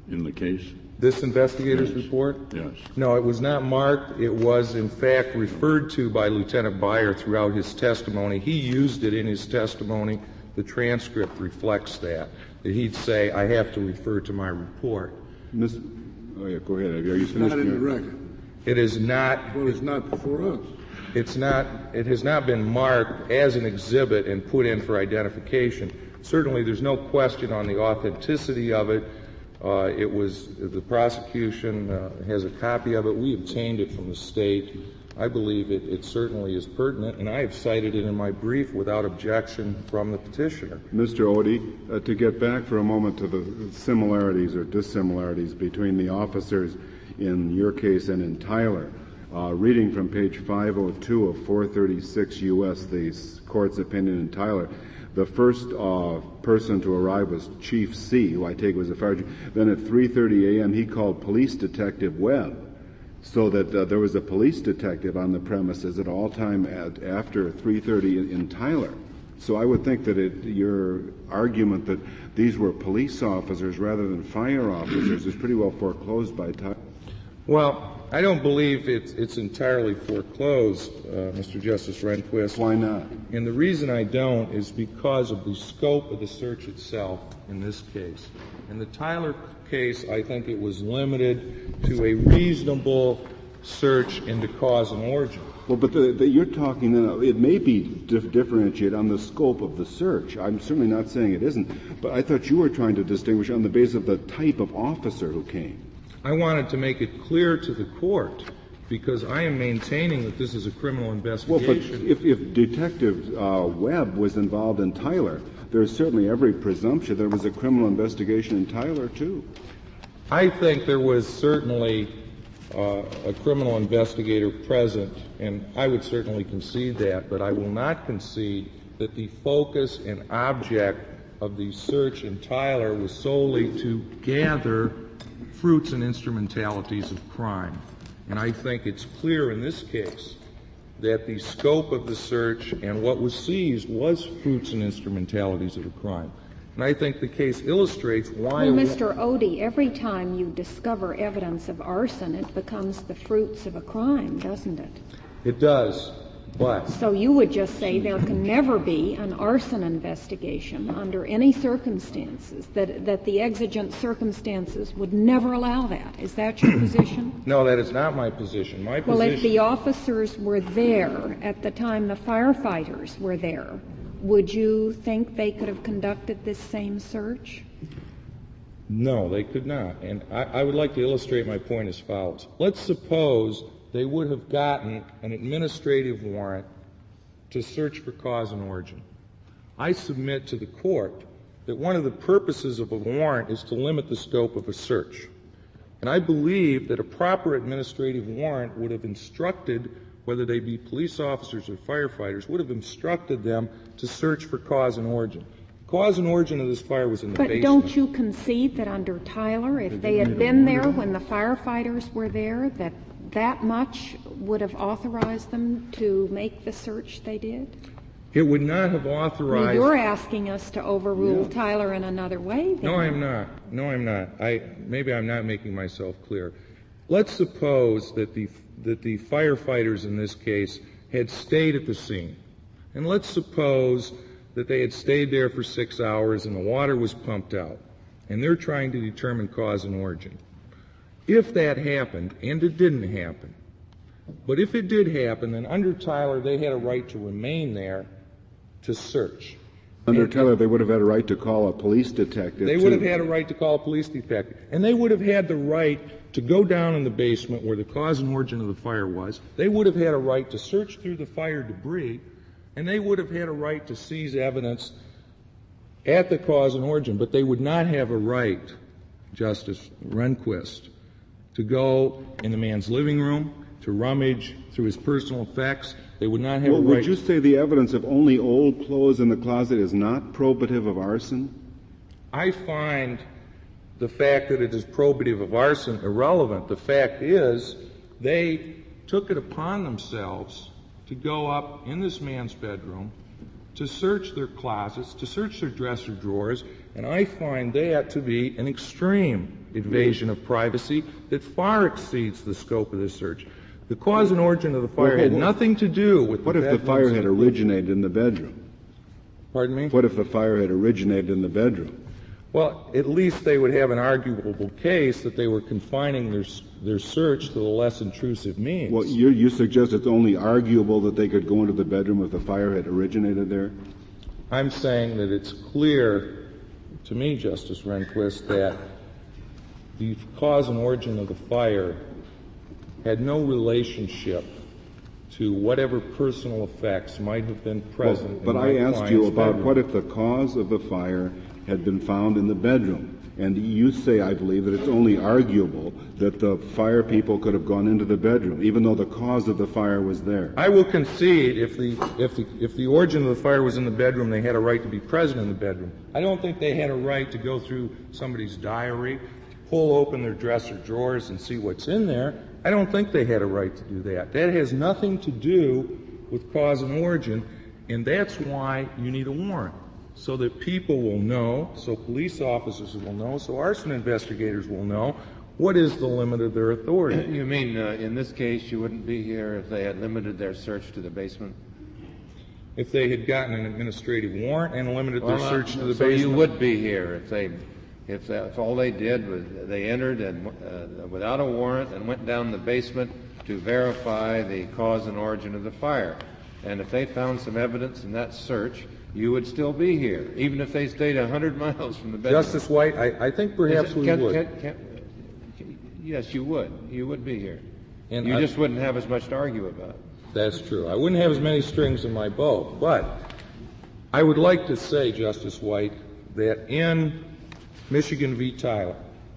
in the case? This investigator's Yes. report? Yes. No, it was not marked. It was, in fact, referred to by Lieutenant Beyer throughout his testimony. He used it in his testimony. The transcript reflects that, that he'd say, I have to refer to my report. Miss, oh, yeah, go ahead. Are you It's finished? not in the your- record. It is not, Well, it's not before us. it's not, it has not been marked as an exhibit and put in for identification. Certainly, there's no question on the authenticity of it. Uh, it was, the prosecution uh, has a copy of it. We obtained it from the state. I believe it, it certainly is pertinent, and I have cited it in my brief without objection from the petitioner. Mister Odie, uh, to get back for a moment to the similarities or dissimilarities between the officers in your case and in Tyler, uh, reading from page five oh two of four thirty-six U S, the court's opinion in Tyler, the first uh, person to arrive was Chief C, who I take was a fire chief. Then at three thirty a.m. he called Police Detective Webb, so that uh, there was a police detective on the premises at all time at, after three thirty in, in Tyler. So I would think that it, your argument that these were police officers rather than fire officers is pretty well foreclosed by Tyler. Well, I don't believe it's, it's entirely foreclosed, uh, Mister Justice Rehnquist. Why not? And the reason I don't is because of the scope of the search itself in this case. In the Tyler case, I think it was limited to a reasonable search into cause and origin. Well, but the, the, you're talking then, it may be dif- differentiated on the scope of the search. I'm certainly not saying it isn't, but I thought you were trying to distinguish on the basis of the type of officer who came. I wanted to make it clear to the court because I am maintaining that this is a criminal Well, investigation. but if, if Detective uh, Webb was involved in Tyler, there's certainly every presumption there was a criminal investigation in Tyler, too. I think there was certainly uh, a criminal investigator present, and I would certainly concede that, but I will not concede that the focus and object of the search in Tyler was solely to gather fruits and instrumentalities of crime. And I think it's clear in this case that the scope of the search and what was seized was fruits and instrumentalities of a crime. And I think the case illustrates why... Well, Mister Odie, every time you discover evidence of arson, it becomes the fruits of a crime, doesn't it? It does, but... So you would just say there can never be an arson investigation under any circumstances, that, that the exigent circumstances would never allow that. Is that your position? No, that is not my position. My Well, position... if the officers were there at the time the firefighters were there, would you think they could have conducted this same search? No, they could not. And I, I would like to illustrate my point as follows. Let's suppose they would have gotten an administrative warrant to search for cause and origin. I submit to the court that one of the purposes of a warrant is to limit the scope of a search. And I believe that a proper administrative warrant would have instructed, whether they be police officers or firefighters, would have instructed them to search for cause and origin. Cause and origin of this fire was in the But basement. don't you concede that under Tyler, if they had been there when the firefighters were there, that that much would have authorized them to make the search they did? It would not have I authorized... mean, you're asking us to overrule yeah. Tyler in another way, then. No, I'm not. No, I'm not. I, maybe I'm not making myself clear. Let's suppose that the, that the firefighters in this case had stayed at the scene. And let's suppose that they had stayed there for six hours and the water was pumped out. And they're trying to determine cause and origin. If that happened, and it didn't happen, but if it did happen, then under Tyler they had a right to remain there to search. Under and, Tyler, they would have had a right to call a police detective. They too. would have had a right to call a police detective. And they would have had the right to go down in the basement where the cause and origin of the fire was. They would have had a right to search through the fire debris. And they would have had a right to seize evidence at the cause and origin. But they would not have a right, Justice Rehnquist, to go in the man's living room, to rummage through his personal effects. They would not have well, a right... Would you say the evidence of only old clothes in the closet is not probative of arson? I find the fact that it is probative of arson irrelevant. The fact is they took it upon themselves to go up in this man's bedroom, to search their closets, to search their dresser drawers, and I find that to be an extreme invasion of privacy that far exceeds the scope of this search. The cause and origin of the fire had nothing to do with what the if the fire had originated in the bedroom? Pardon me? What if the fire had originated in the bedroom? Well, at least they would have an arguable case that they were confining their their search to the less intrusive means. Well, you, you suggest it's only arguable that they could go into the bedroom if the fire had originated there? I'm saying that it's clear to me, Justice Rehnquist, that the cause and origin of the fire had no relationship to whatever personal effects might have been present. Well, but I asked you about bedroom. What if the cause of the fire had been found in the bedroom? And you say, I believe, that it's only arguable that the fire people could have gone into the bedroom, even though the cause of the fire was there. I will concede if the if the if the origin of the fire was in the bedroom, they had a right to be present in the bedroom. I don't think they had a right to go through somebody's diary, pull open their dresser drawers and see what's in there. I don't think they had a right to do that. That has nothing to do with cause and origin, and that's why you need a warrant. So that people will know, so police officers will know, so arson investigators will know what is the limit of their authority. You mean uh, in this case you wouldn't be here if they had limited their search to the basement? If they had gotten an administrative warrant and limited well, their search uh, to the so basement? So you would be here if they, if, that, if all they did was they entered and uh, without a warrant and went down the basement to verify the cause and origin of the fire. And if they found some evidence in that search, you would still be here, even if they stayed a hundred miles from the bedroom. Justice White, I, I think perhaps it, we can, would. Can, can, yes, you would. You would be here. And you I, just wouldn't have as much to argue about. That's true. I wouldn't have as many strings in my bow. But I would like to say, Justice White, that in Michigan v. Tyler,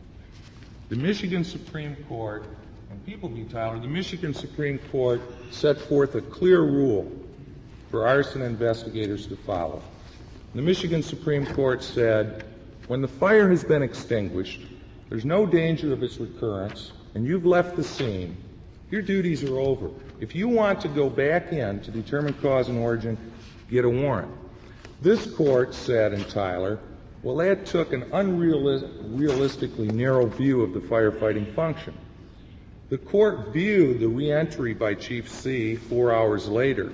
the Michigan Supreme Court, and People v. Tyler, the Michigan Supreme Court set forth a clear rule for arson investigators to follow. The Michigan Supreme Court said, when the fire has been extinguished, there's no danger of its recurrence, and you've left the scene, your duties are over. If you want to go back in to determine cause and origin, get a warrant. This court said in Tyler, well, that took an unrealistically narrow view of the firefighting function. The court viewed the reentry by Chief C four hours later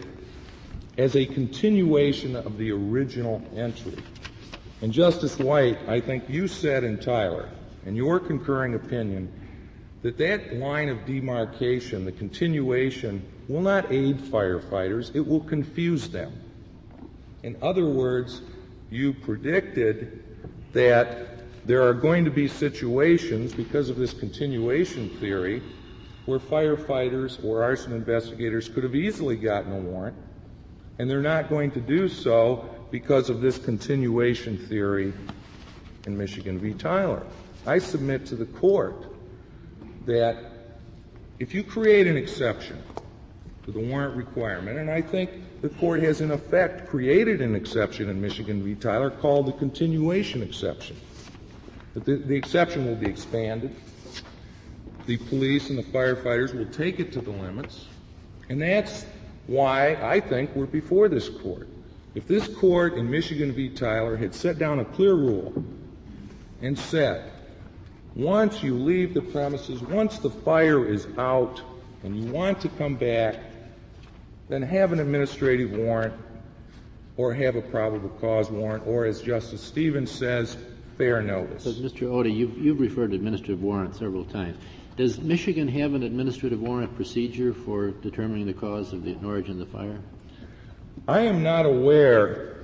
as a continuation of the original entry. And Justice White, I think you said in Tyler, in your concurring opinion, that that line of demarcation, the continuation, will not aid firefighters, it will confuse them. In other words, you predicted that there are going to be situations, because of this continuation theory, where firefighters or arson investigators could have easily gotten a warrant, and they're not going to do so because of this continuation theory in Michigan v. Tyler. I submit to the court that if you create an exception to the warrant requirement, and I think the court has in effect created an exception in Michigan v. Tyler called the continuation exception. But the, the exception will be expanded. The police and the firefighters will take it to the limits, and that's why I think we're before this court. If this court in Michigan v. Tyler had set down a clear rule and said, once you leave the premises, once the fire is out and you want to come back, then have an administrative warrant or have a probable cause warrant, or as Justice Stevens says, fair notice. So, Mister Odie, you've, you've referred to administrative warrant several times. Does Michigan have an administrative warrant procedure for determining the cause of the origin of the fire? I am not aware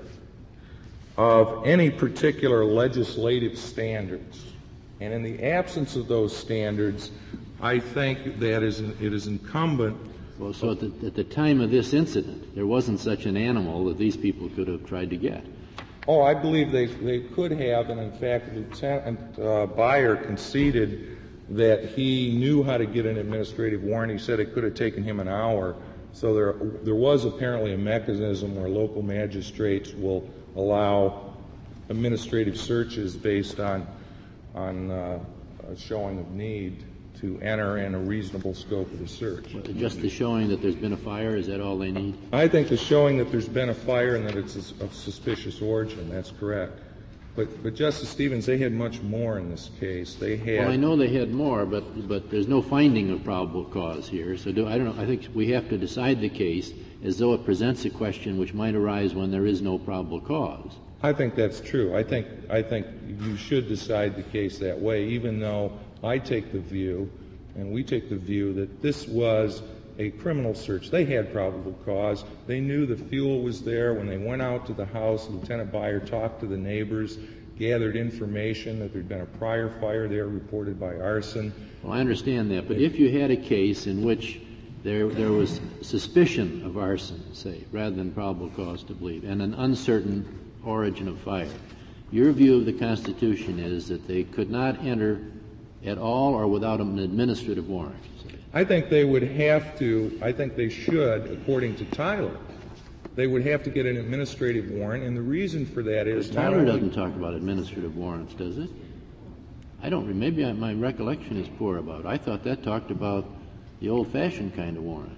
of any particular legislative standards. And in the absence of those standards, I think that is, it is incumbent. Well, so at the, at the time of this incident, there wasn't such an animal that these people could have tried to get. Oh, I believe they, they could have, and in fact, Lieutenant uh, Beyer conceded that he knew how to get an administrative warrant. He said it could have taken him an hour. So there, there was apparently a mechanism where local magistrates will allow administrative searches based on, on uh, a showing of need to enter in a reasonable scope of the search. Just the showing that there's been a fire, is that all they need? I think the showing that there's been a fire and that it's of suspicious origin, that's correct. But, but Justice Stevens, they had much more in this case. They had. Well, I know they had more, but but there's no finding of probable cause here. So do, I don't know. I think we have to decide the case as though it presents a question which might arise when there is no probable cause. I think that's true. I think I think you should decide the case that way, even though I take the view, and we take the view, that this was a criminal search. They had probable cause. They knew the fuel was there. When they went out to the house, Lieutenant Beyer talked to the neighbors, gathered information that there had been a prior fire there reported by arson. Well, I understand that, but if you had a case in which there there was suspicion of arson, say, rather than probable cause to believe, and an uncertain origin of fire, your view of the Constitution is that they could not enter at all or without an administrative warrant. I think they would have to, I think they should, according to Tyler, they would have to get an administrative warrant, and the reason for that is not Tyler only... doesn't talk about administrative warrants, does it? I don't, maybe I, my recollection is poor about it. I thought that talked about the old-fashioned kind of warrant.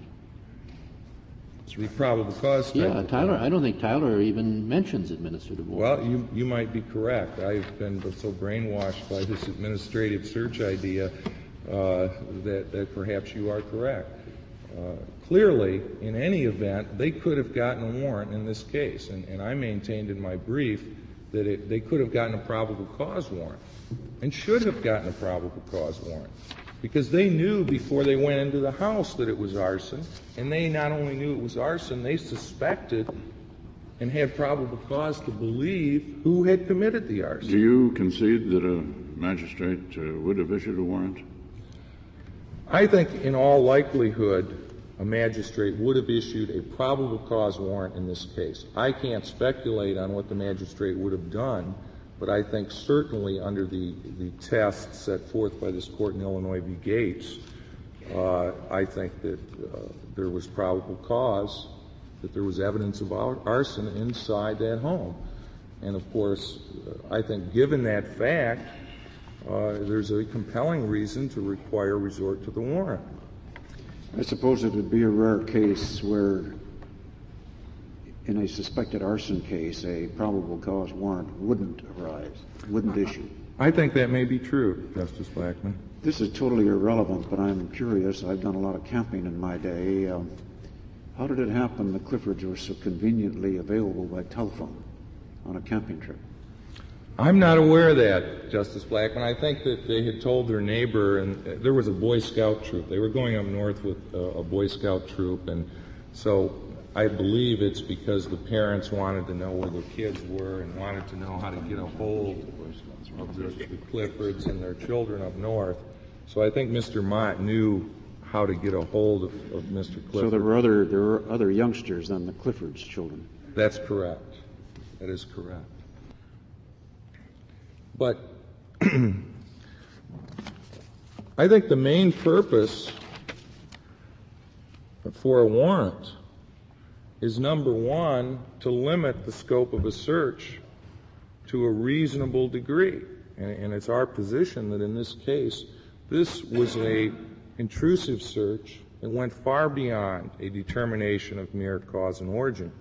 The probable cause type. Yeah, Tyler, I don't think Tyler even mentions administrative warrants. Well, you, you might be correct. I've been so brainwashed by this administrative search idea uh, that, that perhaps you are correct. Uh, clearly, in any event, they could have gotten a warrant in this case, and, and I maintained in my brief that it, they could have gotten a probable cause warrant and should have gotten a probable cause warrant, because they knew before they went into the house that it was arson, and they not only knew it was arson, they suspected and had probable cause to believe who had committed the arson. Do you concede that a magistrate uh, would have issued a warrant? I think in all likelihood a magistrate would have issued a probable cause warrant in this case. I can't speculate on what the magistrate would have done, but I think certainly under the, the test set forth by this court in Illinois v. Gates, uh, I think that uh, there was probable cause, that there was evidence of arson inside that home. And of course, uh, I think given that fact, uh, there's a compelling reason to require resort to the warrant. I suppose it would be a rare case where in a suspected arson case, a probable cause warrant wouldn't arise, wouldn't issue. I think that may be true, Justice Blackmun. This is totally irrelevant, but I'm curious. I've done a lot of camping in my day. Um, how did it happen the Cliffords were so conveniently available by telephone on a camping trip? I'm not aware of that, Justice Blackmun. I think that they had told their neighbor, and uh, there was a Boy Scout troop. They were going up north with uh, a Boy Scout troop, and so I believe it's because the parents wanted to know where their kids were and wanted to know how to get a hold of the, the Cliffords and their children up north. So I think Mister Mott knew how to get a hold of, of Mister Clifford. So there were other there were other youngsters than the Cliffords' children. That's correct. That is correct. But I think the main purpose for a warrant is, number one, to limit the scope of a search to a reasonable degree. And, and it's our position that in this case, this was a intrusive search that went far beyond a determination of mere cause and origin.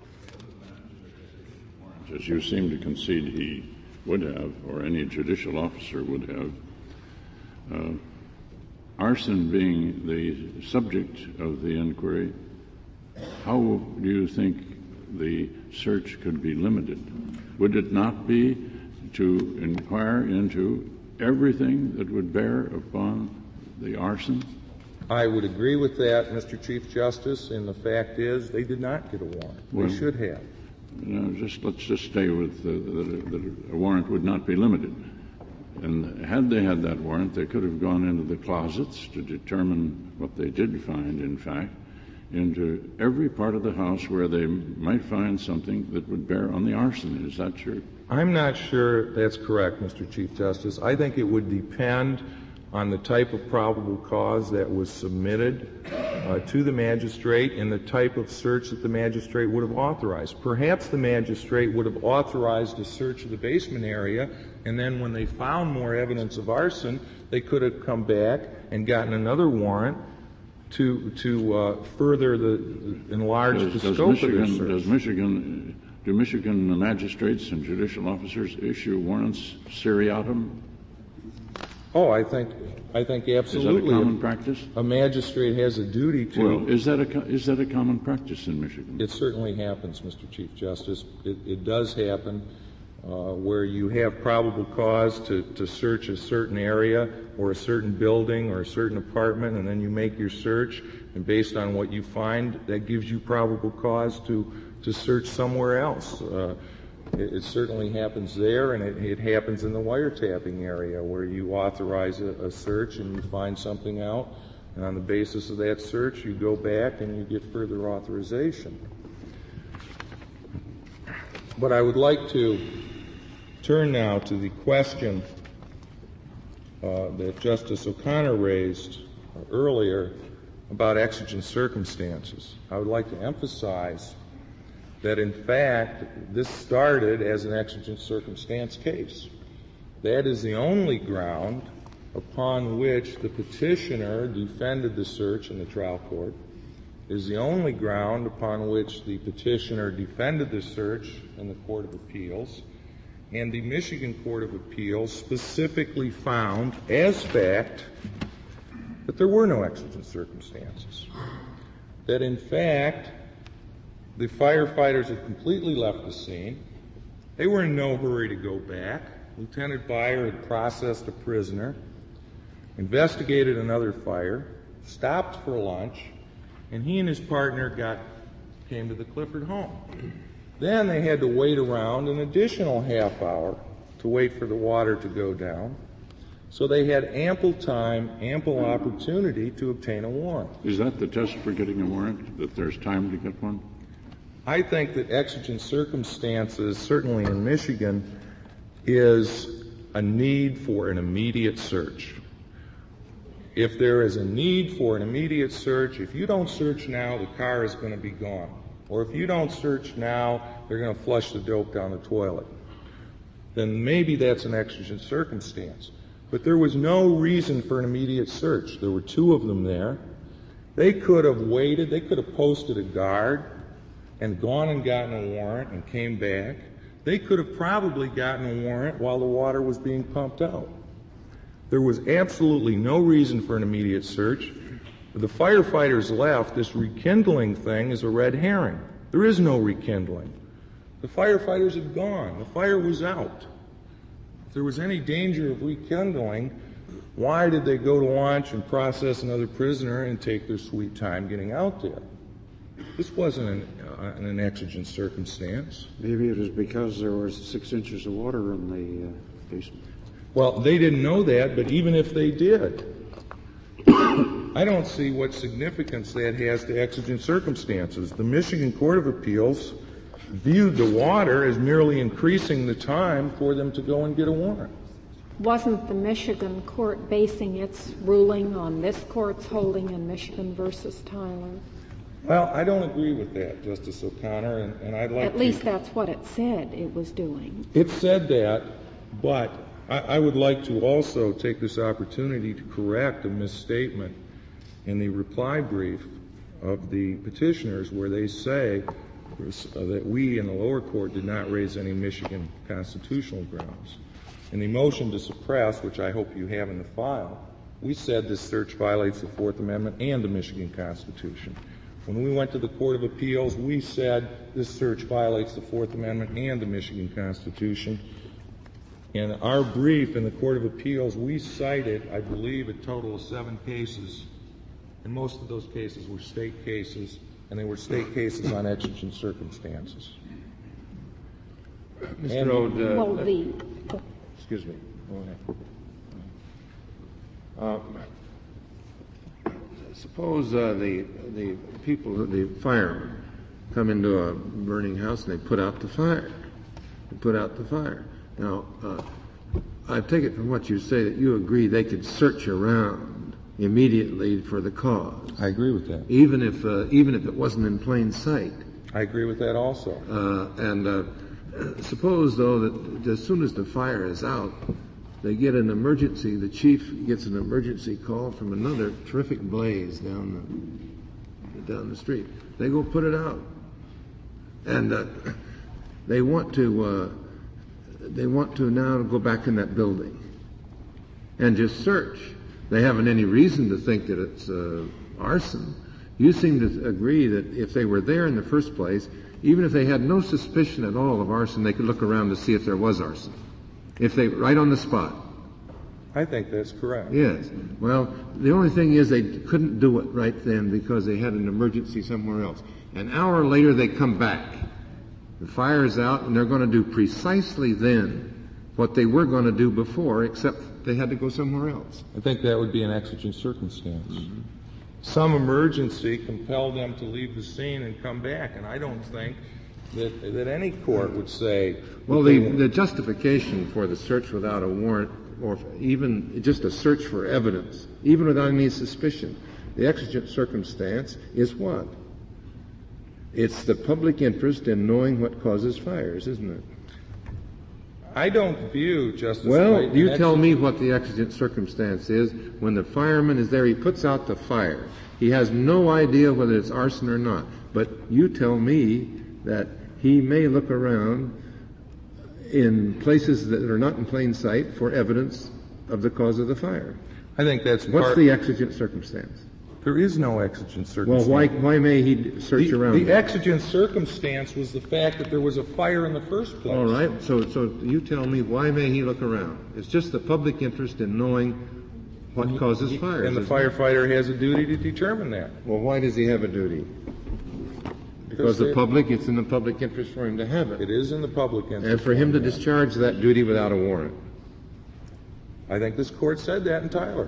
As you seem to concede he would have, or any judicial officer would have, uh, arson being the subject of the inquiry, how do you think the search could be limited? Would it not be to inquire into everything that would bear upon the arson? I would agree with that, Mister Chief Justice, and the fact is they did not get a warrant. Well, they should have. You know, just let's just stay with uh, that a warrant would not be limited. And had they had that warrant, they could have gone into the closets to determine what they did find, in fact, into every part of the house where they might find something that would bear on the arson. Is that true? I'm not sure that's correct, Mister Chief Justice. I think it would depend on the type of probable cause that was submitted uh, to the magistrate and the type of search that the magistrate would have authorized. Perhaps the magistrate would have authorized a search of the basement area, and then when they found more evidence of arson, they could have come back and gotten another warrant to to uh, further the, the enlarge does, the does scope Michigan, of their search. Does Michigan, do Michigan magistrates and judicial officers issue warrants seriatim? Oh, I think I think absolutely. Is that a common practice? A magistrate has a duty to. Well, is that a is that a common practice in Michigan? It certainly happens, Mister Chief Justice. It, it does happen uh, where you have probable cause to, to search a certain area or a certain building or a certain apartment, and then you make your search, and based on what you find, that gives you probable cause to to search somewhere else. Uh, It, it certainly happens there, and it, it happens in the wiretapping area where you authorize a, a search and you find something out, and on the basis of that search you go back and you get further authorization. But I would like to turn now to the question uh, that Justice O'Connor raised earlier about exigent circumstances. I would like to emphasize that, in fact, this started as an exigent circumstance case. That is the only ground upon which the petitioner defended the search in the trial court. It is the only ground upon which the petitioner defended the search in the Court of Appeals. And the Michigan Court of Appeals specifically found, as fact, that there were no exigent circumstances. That, in fact, the firefighters had completely left the scene. They were in no hurry to go back. Lieutenant Beyer had processed a prisoner, investigated another fire, stopped for lunch, and he and his partner got came to the Clifford home. Then they had to wait around an additional half hour to wait for the water to go down. So they had ample time, ample opportunity to obtain a warrant. Is that the test for getting a warrant, that there's time to get one? I think that exigent circumstances, certainly in Michigan, is a need for an immediate search. If there is a need for an immediate search, if you don't search now, the car is going to be gone. Or if you don't search now, they're going to flush the dope down the toilet. Then maybe that's an exigent circumstance. But there was no reason for an immediate search. There were two of them there. They could have waited. They could have posted a guard and gone and gotten a warrant and came back. They could have probably gotten a warrant while the water was being pumped out. There was absolutely no reason for an immediate search. The firefighters left. This rekindling thing is a red herring. There is no rekindling. The firefighters had gone. The fire was out. If there was any danger of rekindling, why did they go to lunch and process another prisoner and take their sweet time getting out there? This wasn't an, uh, an exigent circumstance. Maybe it was because there was six inches of water in the uh, basement. Well, they didn't know that, but even if they did, I don't see what significance that has to exigent circumstances. The Michigan Court of Appeals viewed the water as merely increasing the time for them to go and get a warrant. Wasn't the Michigan court basing its ruling on this court's holding in Michigan versus Tyler? Well, I don't agree with that, Justice O'Connor, and, and I'd like At to... least that's what it said it was doing. It said that, but I, I would like to also take this opportunity to correct a misstatement in the reply brief of the petitioners where they say that we in the lower court did not raise any Michigan constitutional grounds. In the motion to suppress, which I hope you have in the file, we said this search violates the Fourth Amendment and the Michigan Constitution. When we went to the Court of Appeals, we said this search violates the Fourth Amendment and the Michigan Constitution. In our brief in the Court of Appeals, we cited, I believe, a total of seven cases, and most of those cases were state cases, and they were state cases on exigent circumstances. Mister Rode, uh, well, the, excuse me. Go ahead. Uh, suppose uh, the the people, The firemen come into a burning house and they put out the fire. They put out the fire. Now, uh, I take it from what you say that you agree they could search around immediately for the cause. I agree with that. Even if uh, even if it wasn't in plain sight. I agree with that also. Uh, and uh, suppose, though, that as soon as the fire is out, they get an emergency, the chief gets an emergency call from another terrific blaze down the, down the street. They go put it out. And uh, they want to, uh, they want to now go back in that building and just search. They haven't any reason to think that it's uh, arson. You seem to agree that if they were there in the first place, even if they had no suspicion at all of arson, they could look around to see if there was arson. If they, right on the spot. I think that's correct. Yes. Well, the only thing is they couldn't do it right then because they had an emergency somewhere else. An hour later they come back. The fire is out and they're going to do precisely then what they were going to do before, except they had to go somewhere else. I think that would be an exigent circumstance. Mm-hmm. Some emergency compelled them to leave the scene and come back, and I don't think that that any court would say... Well, the, the justification for the search without a warrant, or even just a search for evidence, even without any suspicion, the exigent circumstance is what? It's the public interest in knowing what causes fires, isn't it? I don't view Justice Well, White you tell me what the exigent circumstance is. When the fireman is there, he puts out the fire. He has no idea whether it's arson or not. But you tell me that he may look around in places that are not in plain sight for evidence of the cause of the fire. I think that's What's part... the exigent circumstance? There is no exigent circumstance. Well, why, why may he search the, around? The there? exigent circumstance was the fact that there was a fire in the first place. All right. So, so you tell me, why may he look around? It's just the public interest in knowing what causes fires. And the firefighter it? has a duty to determine that. Well, why does he have a duty? Because, because the public, it's in the public interest for him to have it. It is in the public interest. And for him to discharge that duty without a warrant. I think this court said that in Tyler.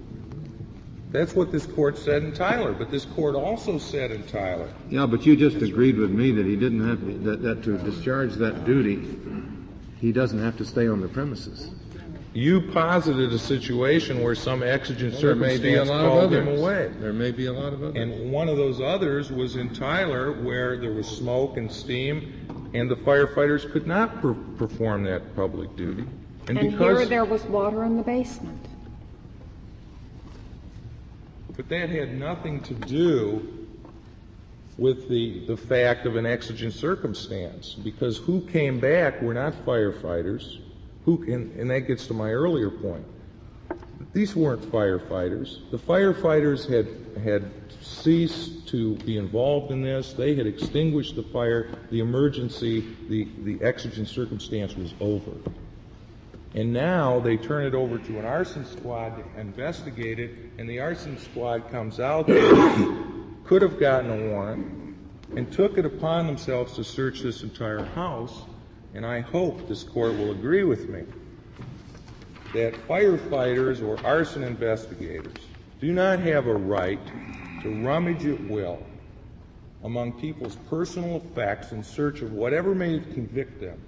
That's what this court said in Tyler, but this court also said in Tyler. Yeah, but you just agreed with me that he didn't have to, that, that to discharge that duty, he doesn't have to stay on the premises. You posited a situation where some exigent well, circumstance called him away. There may be a lot of others. And one of those others was in Tyler, where there was smoke and steam, and the firefighters could not per- perform that public duty. And, and here there was water in the basement. But that had nothing to do with the, the fact of an exigent circumstance, because who came back were not firefighters. Who, and, and that gets to my earlier point. These weren't firefighters. The firefighters had, had ceased to be involved in this. They had extinguished the fire. The emergency, the, the exigent circumstance was over. And now they turn it over to an arson squad to investigate it, and the arson squad comes out there, could have gotten a warrant, and took it upon themselves to search this entire house. And I hope this court will agree with me that firefighters or arson investigators do not have a right to rummage at will among people's personal effects in search of whatever may convict them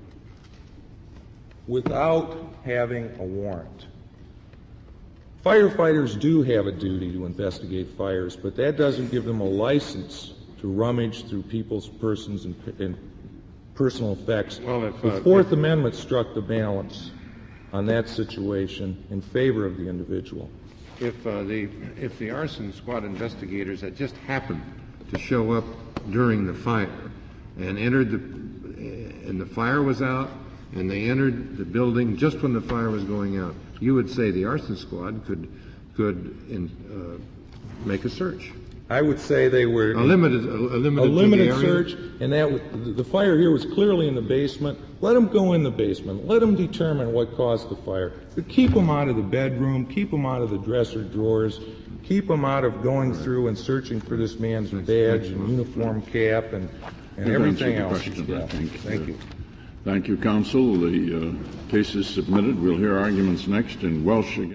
without having a warrant. Firefighters do have a duty to investigate fires, but that doesn't give them a license to rummage through people's persons and, and personal effects. Well, if, uh, the Fourth if, Amendment struck the balance on that situation in favor of the individual. If uh, the if the arson squad investigators had just happened to show up during the fire and entered the and the fire was out, and they entered the building just when the fire was going out, you would say the arson squad could could in, uh, make a search. I would say they were a limited a, a limited, a limited to the search, and that was, the fire here was clearly in the basement. Let them go in the basement. Let them determine what caused the fire. But keep them out of the bedroom. Keep them out of the dresser drawers. Keep them out of going through and searching for this man's badge and uniform cap and, and everything else. Question, I think. Thank uh, you. Thank you, counsel. The uh, case is submitted. We'll hear arguments next in Welsh again.